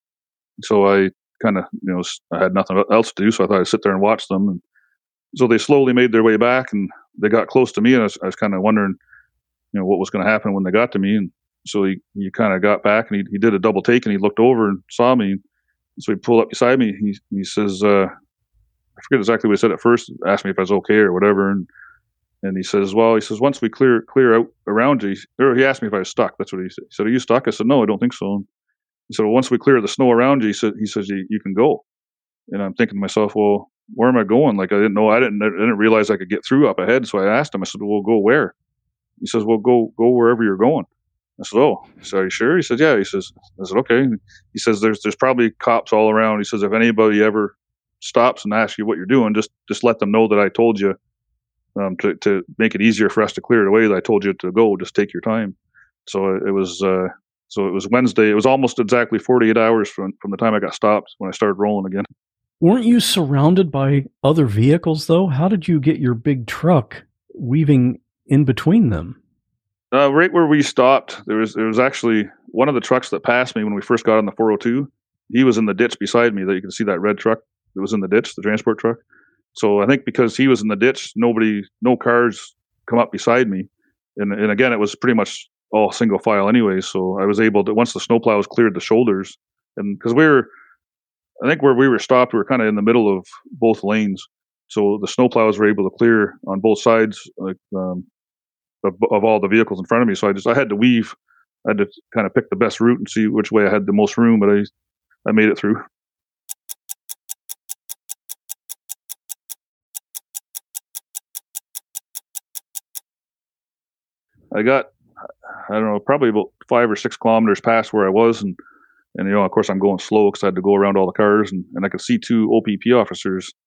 S3: So I kind of, you know, I had nothing else to do, so I thought I'd sit there and watch them. And so they slowly made their way back, and they got close to me, and I was, I was kind of wondering, you know, what was going to happen when they got to me. And so he, he kind of got back, and he, he did a double take, and he looked over and saw me. And so he pulled up beside me. He he says, uh, I forget exactly what he said at first, asked me if I was okay or whatever. And and he says, well, he says, once we clear clear out around you, or he asked me if I was stuck. That's what he said. He said, are you stuck? I said, no, I don't think so. And he said, well, once we clear the snow around you, he said, he says, you, you can go. And I'm thinking to myself, well, where am I going? Like, I didn't know, I didn't, I didn't realize I could get through up ahead. So I asked him, I said, well, go where? He says, well, go, go wherever you're going. I said, oh, so are you sure? He said, yeah. He says, I said, okay. He says, there's, there's probably cops all around. He says, if anybody ever stops and asks you what you're doing, just, just let them know that I told you, um, to, to make it easier for us to clear it away, that I told you to go, just take your time. So it was, uh, so it was Wednesday. It was almost exactly forty-eight hours from, from the time I got stopped when I started rolling again.
S1: Weren't you surrounded by other vehicles, though? How did you get your big truck weaving in between them?
S3: Uh, right where we stopped, there was there was actually one of the trucks that passed me when we first got on the four oh two. He was in the ditch beside me. That you can see that red truck that was in the ditch, the transport truck. So I think because he was in the ditch, nobody, no cars come up beside me. And and again, it was pretty much all single file anyway. So I was able to, once the snowplows cleared the shoulders, and because we were, I think where we were stopped, we were kind of in the middle of both lanes. So the snowplows were able to clear on both sides, like, um, of, of all the vehicles in front of me. So I just, I had to weave. I had to kind of pick the best route and see which way I had the most room, but I, I made it through. I got, I don't know, probably about five or six kilometers past where I was. And, and you know, of course, I'm going slow because I had to go around all the cars. And, and I could see two O P P officers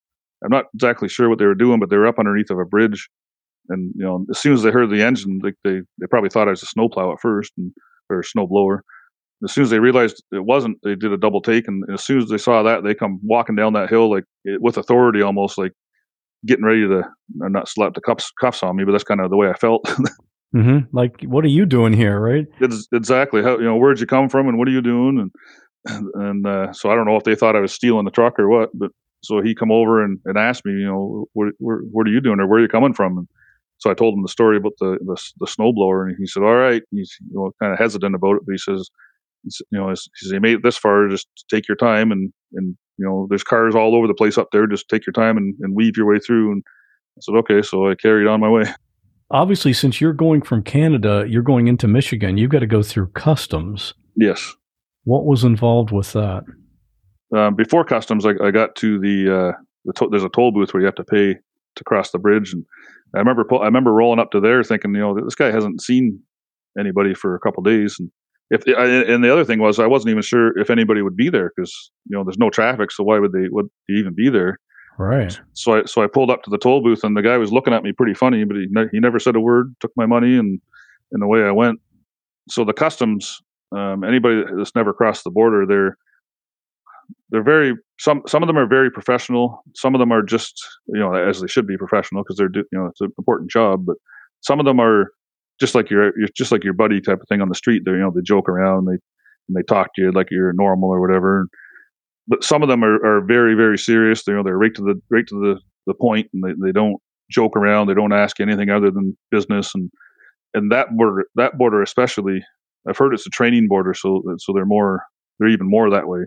S3: I'm not exactly sure what they were doing, but they were up underneath of a bridge. And, you know, as soon as they heard the engine, like they, they probably thought I was a snowplow at first, and, or a snow blower. As soon as they realized it wasn't, they did a double take. And as soon as they saw that, they come walking down that hill, like with authority, almost like getting ready to not slap the cuffs, cuffs on me. But that's kind of the way I felt.
S1: Mm-hmm. Like, what are you doing here, right?
S3: It's exactly. How, you know, where'd you come from and what are you doing? And, and uh, so I don't know if they thought I was stealing the truck or what, but so he come over and, and asked me, you know, what, what, what are you doing or where are you coming from? And so I told him the story about the, the, the snowblower, and he said, all right. He's, you know, kind of hesitant about it, but he says, you know, he says, you made it this far, just take your time. And, and, you know, there's cars all over the place up there. Just take your time and, and weave your way through. And I said, okay. So I carried on my way.
S1: Obviously, since you're going from Canada, you're going into Michigan, you've got to go through customs.
S3: Yes.
S1: What was involved with that?
S3: Um, before customs, I, I got to the, uh, the to- there's a toll booth where you have to pay to cross the bridge. And I remember, I remember rolling up to there thinking, you know, this guy hasn't seen anybody for a couple of days. And if, and the other thing was, I wasn't even sure if anybody would be there because, you know, there's no traffic. So why would they, would they even be there?
S1: Right.
S3: So I, so I pulled up to the toll booth, and the guy was looking at me pretty funny, but he, ne- he never said a word, took my money, and, and away I went. So the customs, um, anybody that's never crossed the border, they're, they're very, some, some of them are very professional. Some of them are just, you know, as they should be professional because they're, you know, it's an important job, but some of them are just like your, you're just like your buddy type of thing on the street. They, you know, they joke around, they, and they talk to you like you're normal or whatever. But some of them are, are very, very serious. They, you know, they're right to the, right to the, the point, and they, they don't joke around. They don't ask anything other than business. And, and that border, that border, especially, I've heard it's a training border. So, so they're more, they're even more that way.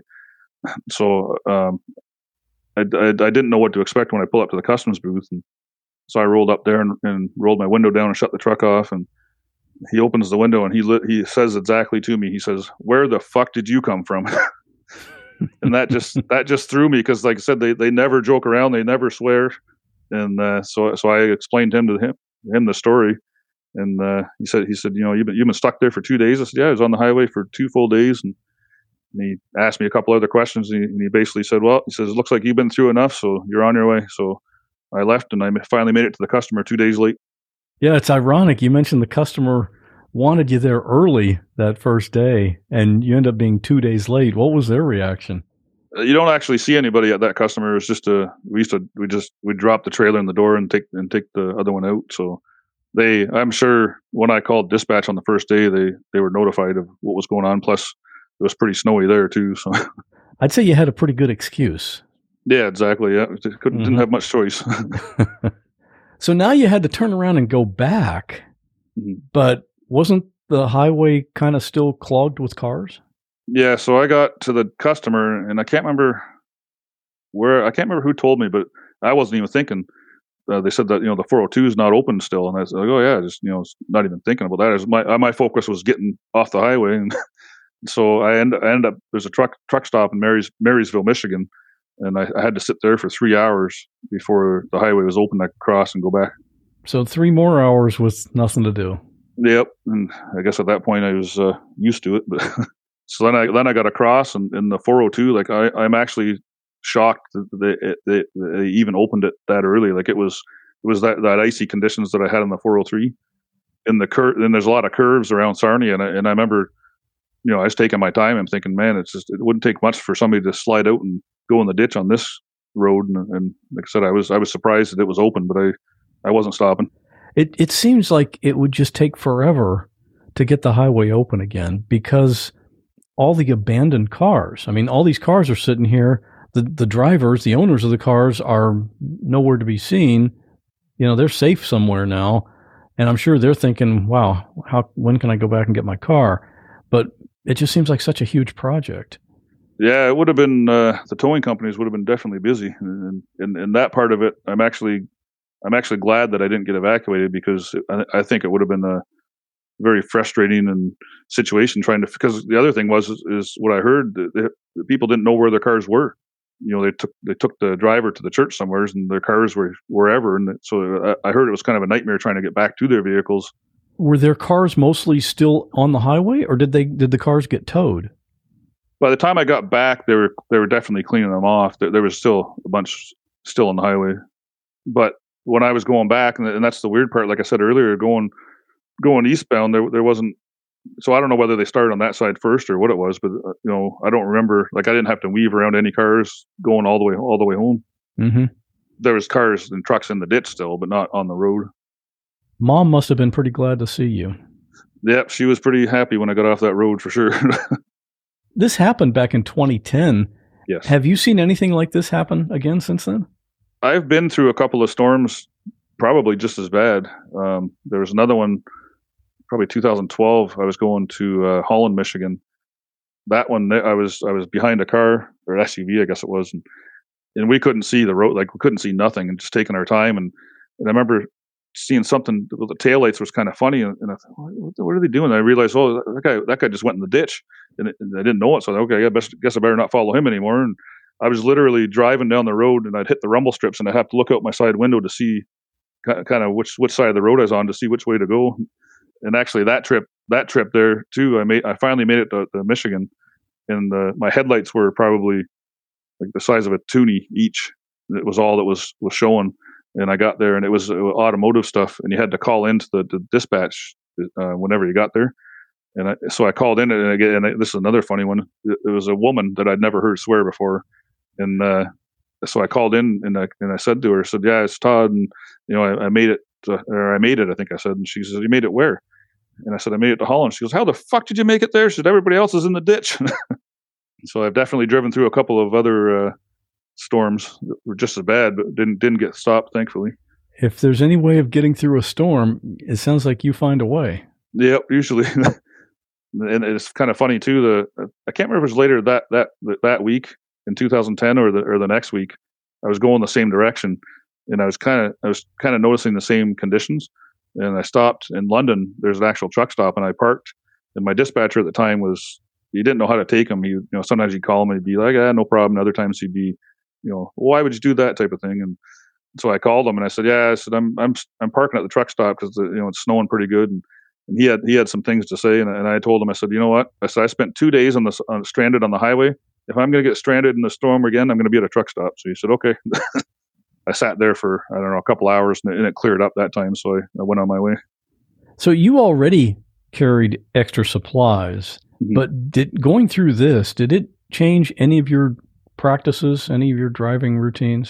S3: So um, I, I, I didn't know what to expect when I pulled up to the customs booth. And so I rolled up there and, and rolled my window down and shut the truck off. And he opens the window and he lit, he says exactly to me, he says, "Where the fuck did you come from?" And that just, that just threw me. Cause like I said, they, they never joke around. They never swear. And uh, so, so I explained him to him, him the story. And uh, he said, he said, you know, you've been, you've been stuck there for two days. I said, yeah, I was on the highway for two full days. And, and he asked me a couple other questions. And he, and he basically said, well, he says, it looks like you've been through enough, so you're on your way. So I left, and I finally made it to the customer two days late.
S1: Yeah, it's ironic. You mentioned the customer wanted you there early that first day, and you end up being two days late. What was their reaction?
S3: You don't actually see anybody at that customer. It's just a, we used to, we just, we drop the trailer in the door and take, and take the other one out. So they, I'm sure when I called dispatch on the first day, they, they were notified of what was going on. Plus it was pretty snowy there too. So
S1: I'd say you had a pretty good excuse.
S3: Yeah, exactly. Yeah. Couldn't, mm-hmm. Didn't have much choice.
S1: So now you had to turn around and go back, mm-hmm. but wasn't the highway kind of still clogged with cars?
S3: Yeah, so I got to the customer, and I can't remember where, I can't remember who told me, but I wasn't even thinking. Uh, they said that, you know, the four oh two is not open still. And I was like, oh, yeah, just, you know, not even thinking about that. It was my my focus was getting off the highway. And so I ended, I ended up, there's a truck truck stop in Marys, Marysville, Michigan, and I, I had to sit there for three hours before the highway was open. I could cross and go back.
S1: So three more hours with nothing to do.
S3: Yep. And I guess at that point I was uh, used to it, but... So then I then I got across, and in the four oh two, like I, I'm actually shocked that they, they, they even opened it that early. Like it was it was that, that icy conditions that I had in the four oh three. In the cur- then there's a lot of curves around Sarnia, and I, and I remember, you know, I was taking my time. I'm thinking, man, it's just it wouldn't take much for somebody to slide out and go in the ditch on this road. And, and like I said, I was I was surprised that it was open, but I I wasn't stopping.
S1: It it seems like it would just take forever to get the highway open again because all the abandoned cars. I mean, all these cars are sitting here. The the drivers, the owners of the cars are nowhere to be seen. You know, they're safe somewhere now. And I'm sure they're thinking, wow, how when can I go back and get my car? But it just seems like such a huge project.
S3: Yeah, it would have been, uh, the towing companies would have been definitely busy. And in and that part of it, I'm actually, I'm actually glad that I didn't get evacuated because I, I think it would have been a very frustrating and situation trying to, because the other thing was, is, is what I heard, the, the people didn't know where their cars were. You know, they took, they took the driver to the church somewhere and their cars were wherever. And so I, I heard it was kind of a nightmare trying to get back to their vehicles.
S1: Were their cars mostly still on the highway, or did they, did the cars get towed?
S3: By the time I got back, they were, they were definitely cleaning them off. There, there was still a bunch still on the highway. But when I was going back, and, and that's the weird part, like I said earlier, going going eastbound, there there wasn't. So I don't know whether they started on that side first or what it was, but uh, you know, I don't remember. Like I didn't have to weave around any cars going all the way all the way home.
S1: Mm-hmm.
S3: There was cars and trucks in the ditch still, but not on the road.
S1: Mom must have been pretty glad to see you.
S3: Yep, she was pretty happy when I got off that road for sure.
S1: This happened back in twenty ten.
S3: Yes.
S1: Have you seen anything like this happen again since then?
S3: I've been through a couple of storms, probably just as bad. Um, there was another one, probably two thousand twelve. I was going to uh, Holland, Michigan. That one, I was I was behind a car, or S U V, I guess it was, and, and we couldn't see the road, like we couldn't see nothing, and just taking our time. And, and I remember seeing something with the taillights was kind of funny, and, and I thought, what, what are they doing? And I realized, oh, that guy that guy just went in the ditch, and, it, and I didn't know it. So I thought, okay, I best, guess I better not follow him anymore. And I was literally driving down the road, and I'd hit the rumble strips, and I'd have to look out my side window to see kind of which which side of the road I was on to see which way to go. And actually, that trip that trip there too, I made I finally made it to, to Michigan, and the, my headlights were probably like the size of a toonie each. It was all that was was showing. And I got there, and it was automotive stuff, and you had to call into the, the dispatch uh, whenever you got there. And I, so I called in, and again, and this is another funny one. It, it was a woman that I'd never heard swear before, and uh, so I called in, and I, and I said to her, I said, "Yeah, it's Todd, and you know, I, I made it, to, or I made it, I think I said." And she says, "You made it where?" And I said, "I made it to Holland." She goes, "How the fuck did you make it there?" She said, "Everybody else is in the ditch." So I've definitely driven through a couple of other uh, storms that were just as bad, but didn't didn't get stopped, thankfully.
S1: If there's any way of getting through a storm, it sounds like you find a way.
S3: Yep, usually. And it's kind of funny too. The I can't remember if it was later that that that week in two thousand ten or the or the next week. I was going the same direction, and I was kind of I was kind of noticing the same conditions. And I stopped in London. There's an actual truck stop, and I parked. And my dispatcher at the time was he didn't know how to take him. He you know sometimes he'd call him and he'd be like, "Ah, no problem." And other times he'd be, you know, "Why would you do that?" type of thing. And so I called him and I said, "Yeah," I said, "I'm I'm I'm parking at the truck stop because you know it's snowing pretty good." And And he had he had some things to say, and, and I told him, I said, "You know what?" I said, "I spent two days on the on, stranded on the highway. If I'm going to get stranded in the storm again, I'm going to be at a truck stop." So he said, "Okay." I sat there for I don't know a couple hours, and it, and it cleared up that time. So I, I went on my way.
S1: So you already carried extra supplies, mm-hmm. but did going through this did it change any of your practices, any of your driving routines?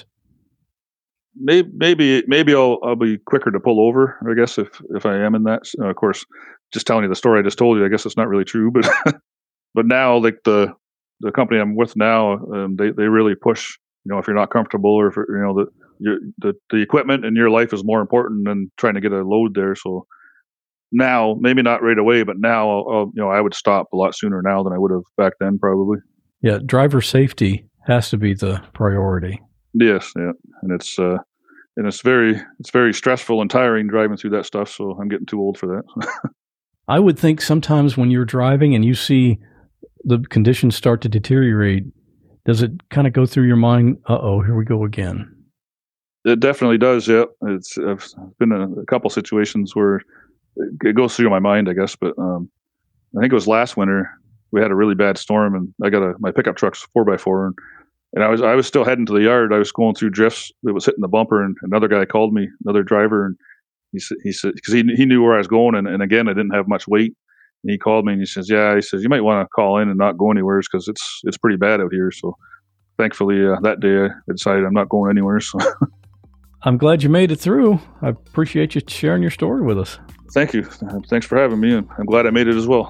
S3: Maybe, maybe, maybe I'll I'll be quicker to pull over. I guess if, if I am in that. Uh, of course, just telling you the story I just told you, I guess it's not really true. But but now, like the the company I'm with now, um, they they really push. You know, if you're not comfortable, or if you know the your, the the equipment in your life is more important than trying to get a load there. So now, maybe not right away, but now, I'll, I'll, you know, I would stop a lot sooner now than I would have back then, probably.
S1: Yeah, driver safety has to be the priority.
S3: Yes, yeah, and it's uh, and it's very it's very stressful and tiring driving through that stuff. So I'm getting too old for that.
S1: I would think sometimes when you're driving and you see the conditions start to deteriorate, does it kind of go through your mind? Uh oh, here we go again.
S3: It definitely does. Yeah, it's I've been in a couple situations where it goes through my mind, I guess. But um, I think it was last winter we had a really bad storm, and I got a my pickup truck's four by four and. And I was I was still heading to the yard. I was going through drifts that was hitting the bumper, and another guy called me, another driver, and he said he said because he he knew where I was going, and, and again I didn't have much weight. And he called me and he says, "Yeah," he says, "you might want to call in and not go anywhere because it's it's pretty bad out here." So thankfully uh, that day I decided I'm not going anywhere. So
S1: I'm glad you made it through. I appreciate you sharing your story with us.
S3: Thank you. Thanks for having me, and I'm glad I made it as well.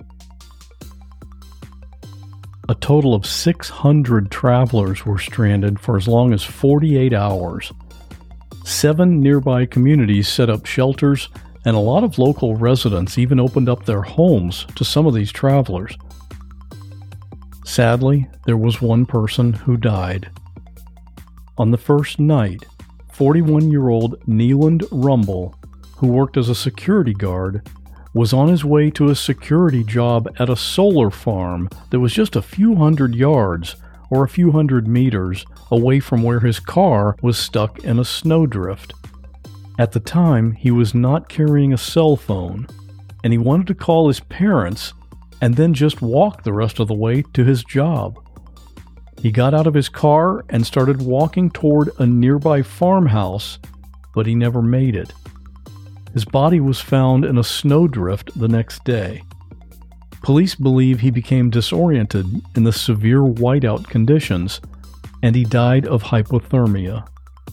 S1: A total of six hundred travelers were stranded for as long as forty-eight hours. Seven nearby communities set up shelters, and a lot of local residents even opened up their homes to some of these travelers. Sadly, there was one person who died. On the first night, forty-one-year-old Neeland Rumble, who worked as a security guard, was on his way to a security job at a solar farm that was just a few hundred yards or a few hundred meters away from where his car was stuck in a snowdrift. At the time, he was not carrying a cell phone, and he wanted to call his parents and then just walk the rest of the way to his job. He got out of his car and started walking toward a nearby farmhouse, but he never made it. His body was found in a snowdrift the next day. Police believe he became disoriented in the severe whiteout conditions, and he died of hypothermia.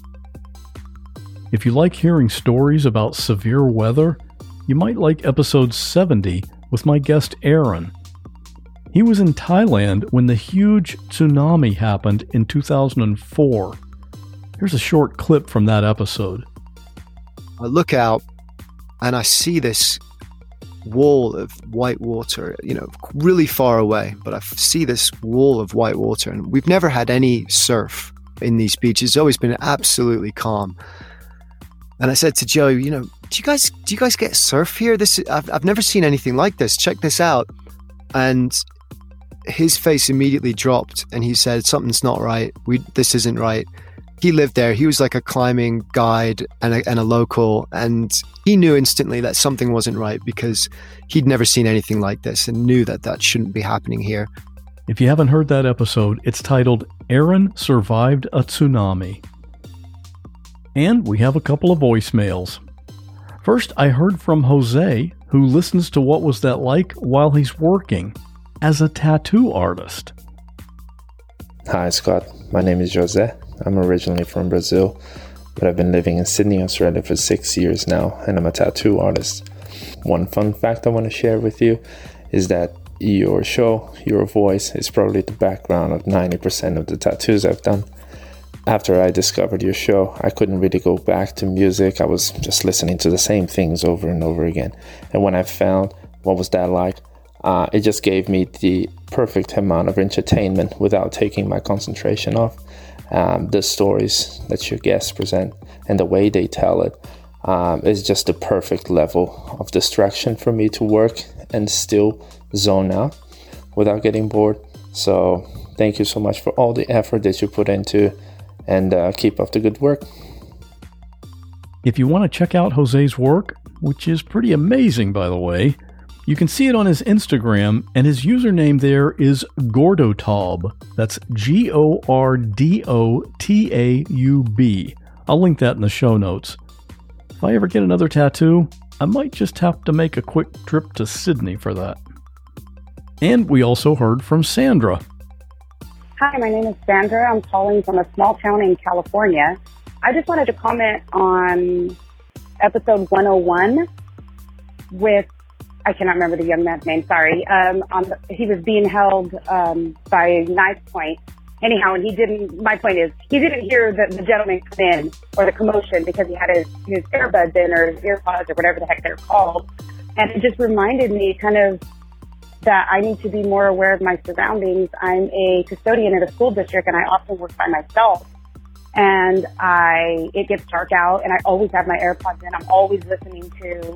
S1: If you like hearing stories about severe weather, you might like episode seventy with my guest Aaron. He was in Thailand when the huge tsunami happened in two thousand four. Here's a short clip from that episode.
S15: I look out and I see this wall of white water, you know, really far away, but I see this wall of white water, and we've never had any surf in these beaches. It's always been absolutely calm. And I said to Joe, you know, do you guys do you guys get surf here? This is, I've I've never seen anything like this. Check this out. And his face immediately dropped, and he said, something's not right. We this isn't right. He lived there. He was like a climbing guide and a, and a local, and he knew instantly that something wasn't right because he'd never seen anything like this and knew that that shouldn't be happening here.
S1: If you haven't heard that episode, it's titled Aaron Survived a Tsunami. And we have a couple of voicemails. First, I heard from Jose, who listens to What Was That Like while he's working as a tattoo artist.
S16: Hi, Scott. My name is Jose. I'm originally from Brazil, but I've been living in Sydney, Australia for six years now, and I'm a tattoo artist. One fun fact I want to share with you is that your show, your voice, is probably the background of ninety percent of the tattoos I've done. After I discovered your show, I couldn't really go back to music. I was just listening to the same things over and over again. And when I found What Was That Like, uh, it just gave me the perfect amount of entertainment without taking my concentration off. Um, the stories that your guests present and the way they tell it um, is just the perfect level of distraction for me to work and still zone out without getting bored. So thank you so much for all the effort that you put into, and uh, keep up the good work.
S1: If you want to check out Jose's work, which is pretty amazing by the way, you can see it on his Instagram, and his username there is Gordotaub. That's G O R D O T A U B. I'll link that in the show notes. If I ever get another tattoo, I might just have to make a quick trip to Sydney for that. And we also heard from Sandra.
S17: Hi, my name is Sandra. I'm calling from a small town in California. I just wanted to comment on episode one oh one with, I cannot remember the young man's name, sorry. Um, on the, he was being held um, by knife point. Anyhow, and he didn't, my point is, he didn't hear the, the gentleman come in or the commotion because he had his, his earbuds in or his earpods or whatever the heck they're called. And it just reminded me kind of that I need to be more aware of my surroundings. I'm a custodian at a school district, and I often work by myself. And I, it gets dark out, and I always have my AirPods in. I'm always listening to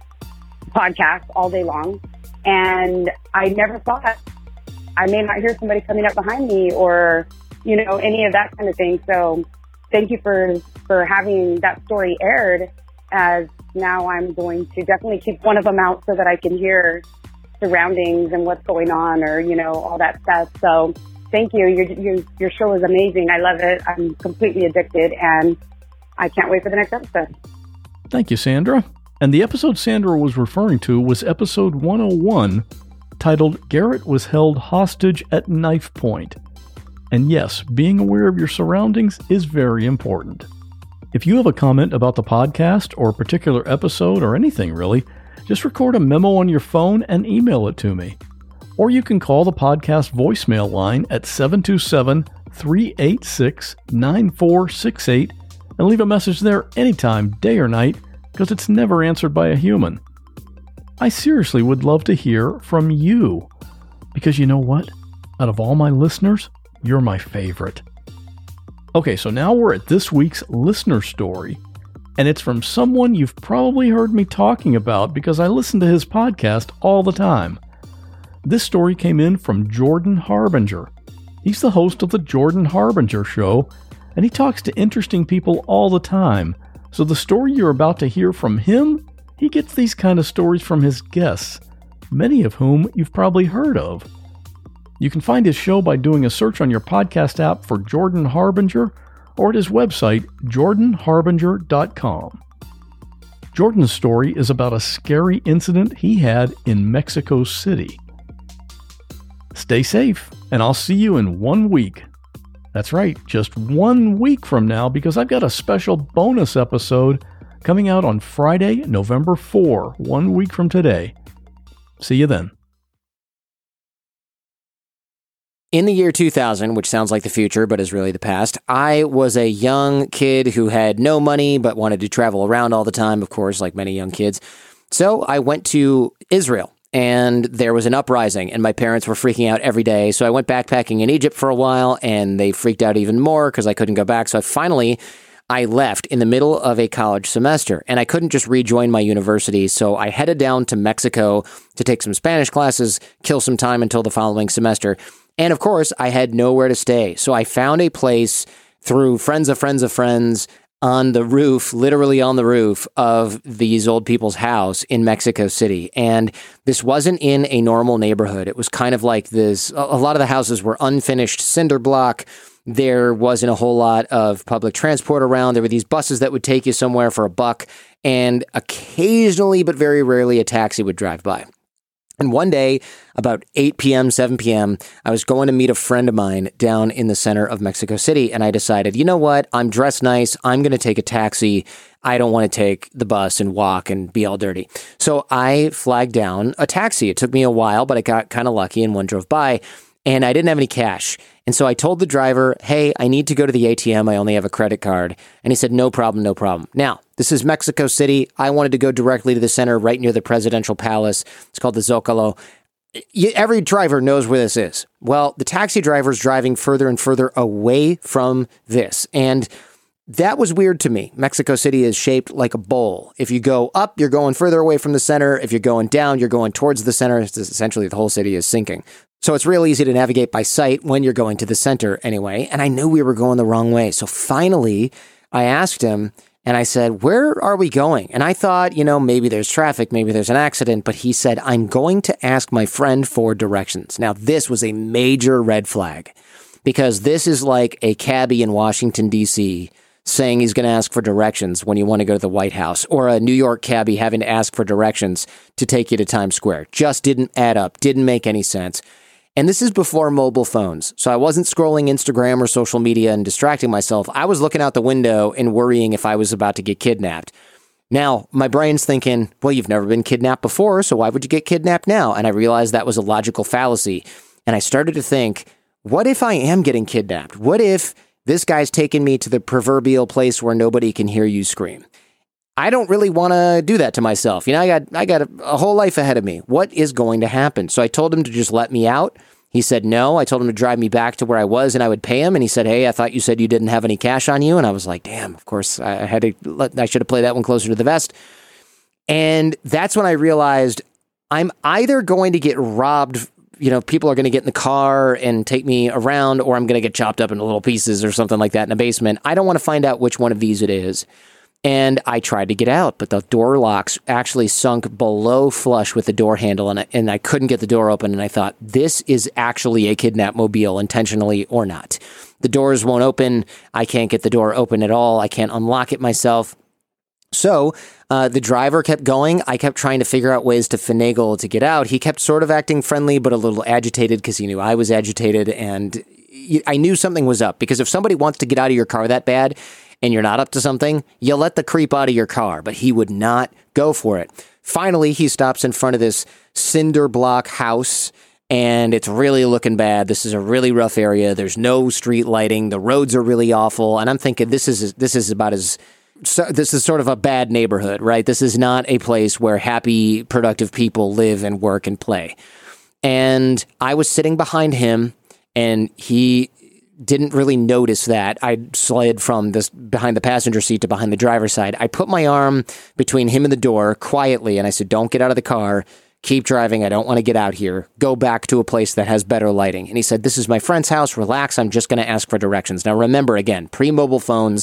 S17: podcasts all day long. And I never thought I may not hear somebody coming up behind me or, you know, any of that kind of thing. So thank you for, for having that story aired, as now I'm going to definitely keep one of them out so that I can hear surroundings and what's going on, or, you know, all that stuff. So thank you. Your, your, your show is amazing. I love it. I'm completely addicted, and I can't wait for the next episode.
S1: Thank you, Sandra. And the episode Sandra was referring to was episode one oh one, titled Garrett Was Held Hostage at Knife Point. And yes, being aware of your surroundings is very important. If you have a comment about the podcast or a particular episode or anything really, just record a memo on your phone and email it to me. Or you can call the podcast voicemail line at seven two seven, three eight six, nine four six eight and leave a message there anytime, day or night, because it's never answered by a human. I seriously would love to hear from you, because you know what? Out of all my listeners, you're my favorite. Okay, so now we're at this week's listener story, and it's from someone you've probably heard me talking about because I listen to his podcast all the time. This story came in from Jordan Harbinger. He's the host of the Jordan Harbinger Show, and he talks to interesting people all the time. So the story you're about to hear from him, he gets these kind of stories from his guests, many of whom you've probably heard of. You can find his show by doing a search on your podcast app for Jordan Harbinger or at his website, jordan harbinger dot com. Jordan's story is about a scary incident he had in Mexico City. Stay safe, and I'll see you in one week. That's right, just one week from now, because I've got a special bonus episode coming out on Friday, November fourth, one week from today. See you then.
S18: In the year two thousand, which sounds like the future but is really the past, I was a young kid who had no money but wanted to travel around all the time, of course, like many young kids. So I went to Israel, and there was an uprising, and my parents were freaking out every day. So I went backpacking in Egypt for a while, and they freaked out even more because I couldn't go back. So I finally, I left in the middle of a college semester, and I couldn't just rejoin my university. So I headed down to Mexico to take some Spanish classes, kill some time until the following semester. And of course, I had nowhere to stay. So I found a place through friends of friends of friends on the roof, literally on the roof of these old people's house in Mexico City. And this wasn't in a normal neighborhood. It was kind of like this. A lot of the houses were unfinished cinder block. There wasn't a whole lot of public transport around. There were these buses that would take you somewhere for a buck. And occasionally, but very rarely, a taxi would drive by. And one day, about eight p.m., seven p.m., I was going to meet a friend of mine down in the center of Mexico City, and I decided, you know what? I'm dressed nice. I'm going to take a taxi. I don't want to take the bus and walk and be all dirty. So I flagged down a taxi. It took me a while, but I got kind of lucky, and one drove by, and I didn't have any cash. And so I told the driver, hey, I need to go to the A T M. I only have a credit card. And he said, no problem, no problem. Now, this is Mexico City. I wanted to go directly to the center, right near the presidential palace. It's called the Zócalo. Every driver knows where this is. Well, the taxi driver's driving further and further away from this. And that was weird to me. Mexico City is shaped like a bowl. If you go up, you're going further away from the center. If you're going down, you're going towards the center. It's essentially, the whole city is sinking. So it's real easy to navigate by sight when you're going to the center anyway. And I knew we were going the wrong way. So finally, I asked him, and I said, where are we going? And I thought, you know, maybe there's traffic, maybe there's an accident. But he said, I'm going to ask my friend for directions. Now, this was a major red flag, because this is like a cabbie in Washington, D C saying he's going to ask for directions when you want to go to the White House, or a New York cabbie having to ask for directions to take you to Times Square. Just didn't add up, didn't make any sense. And this is before mobile phones. So I wasn't scrolling Instagram or social media and distracting myself. I was looking out the window and worrying if I was about to get kidnapped. Now, my brain's thinking, well, you've never been kidnapped before, so why would you get kidnapped now? And I realized that was a logical fallacy. And I started to think, what if I am getting kidnapped? What if this guy's taking me to the proverbial place where nobody can hear you scream? I don't really want to do that to myself. You know, I got I got a, a whole life ahead of me. What is going to happen? So I told him to just let me out. He said no. I told him to drive me back to where I was, and I would pay him. And he said, hey, I thought you said you didn't have any cash on you. And I was like, damn, of course, I had to. Let, I should have played that one closer to the vest. And that's when I realized I'm either going to get robbed. You know, people are going to get in the car and take me around, or I'm going to get chopped up into little pieces or something like that in a basement. I don't want to find out which one of these it is. And I tried to get out, but the door locks actually sunk below flush with the door handle, and I, and I couldn't get the door open. And I thought, this is actually a kidnap mobile, intentionally or not. The doors won't open. I can't get the door open at all. I can't unlock it myself. So uh, the driver kept going. I kept trying to figure out ways to finagle to get out. He kept sort of acting friendly, but a little agitated because he knew I was agitated. And I knew something was up, because if somebody wants to get out of your car that bad and you're not up to something, you let the creep out of your car. But he would not go for it. Finally, he stops in front of this cinder block house, and it's really looking bad. This is a really rough area. There's no street lighting. The roads are really awful. And I'm thinking, this is this is about as... So this is sort of a bad neighborhood, right? This is not a place where happy, productive people live and work and play. And I was sitting behind him, and he didn't really notice that. I slid from this behind the passenger seat to behind the driver's side. I put my arm between him and the door quietly, and I said, don't get out of the car. Keep driving. I don't want to get out here. Go back to a place that has better lighting. And he said, this is my friend's house. Relax. I'm just going to ask for directions. Now, remember, again, pre-mobile phones,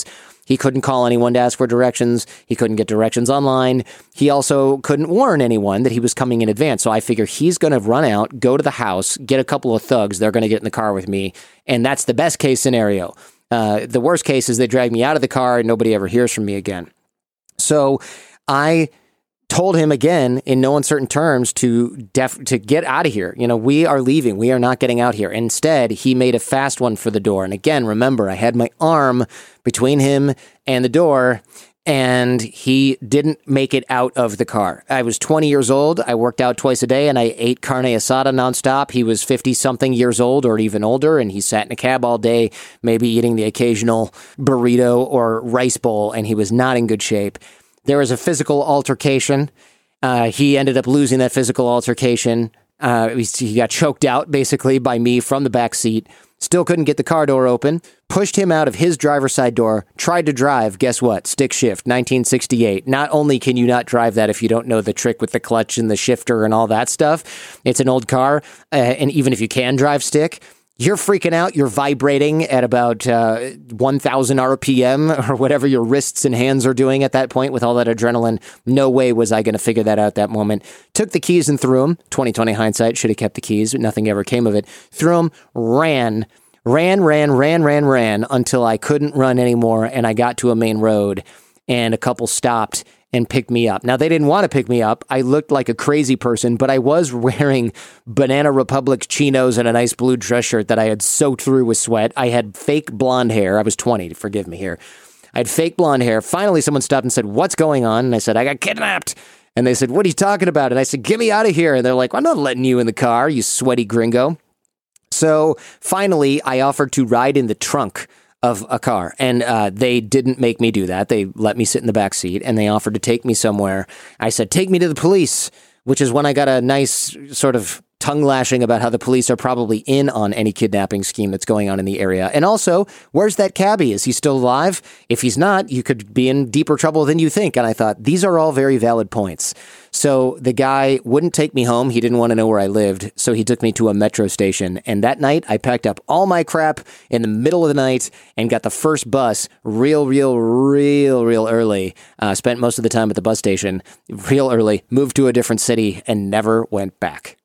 S18: He couldn't call anyone to ask for directions. He couldn't get directions online. He also couldn't warn anyone that he was coming in advance. So I figure he's going to run out, go to the house, get a couple of thugs. They're going to get in the car with me. And that's the best case scenario. Uh, the worst case is they drag me out of the car and nobody ever hears from me again. So I told him again in no uncertain terms to def- to get out of here. You know, we are leaving. We are not getting out here. Instead, he made a fast one for the door. And again, remember, I had my arm between him and the door, and he didn't make it out of the car. I was twenty years old. I worked out twice a day, and I ate carne asada nonstop. He was fifty-something years old or even older, and he sat in a cab all day, maybe eating the occasional burrito or rice bowl, and he was not in good shape. There was a physical altercation. Uh, he ended up losing that physical altercation. Uh, he, he got choked out, basically, by me from the back seat. Still couldn't get the car door open. Pushed him out of his driver's side door. Tried to drive. Guess what? Stick shift, nineteen sixty-eight. Not only can you not drive that if you don't know the trick with the clutch and the shifter and all that stuff, it's an old car, uh, and even if you can drive stick, you're freaking out. You're vibrating at about uh, one thousand R P M or whatever your wrists and hands are doing at that point with all that adrenaline. No way was I going to figure that out at that moment. Took the keys and threw them. twenty twenty hindsight, should have kept the keys, but nothing ever came of it. Threw them, ran, ran, ran, ran, ran, ran until I couldn't run anymore, and I got to a main road, and a couple stopped and picked me up. Now, they didn't want to pick me up. I looked like a crazy person, but I was wearing Banana Republic chinos and a nice blue dress shirt that I had soaked through with sweat. I had fake blonde hair. I was twenty, forgive me here. I had fake blonde hair. Finally, someone stopped and said, "What's going on?" And I said, "I got kidnapped." And they said, "What are you talking about?" And I said, "Get me out of here." And they're like, "I'm not letting you in the car, you sweaty gringo." So finally, I offered to ride in the trunk of a car. And uh, they didn't make me do that. They let me sit in the back seat, and they offered to take me somewhere. I said, "Take me to the police," which is when I got a nice sort of tongue lashing about how the police are probably in on any kidnapping scheme that's going on in the area. And also, where's that cabbie? Is he still alive? If he's not, you could be in deeper trouble than you think. And I thought, these are all very valid points. So the guy wouldn't take me home. He didn't want to know where I lived. So he took me to a metro station. And that night, I packed up all my crap in the middle of the night and got the first bus real, real, real, real early. Uh, spent most of the time at the bus station real early, moved to a different city, and never went back.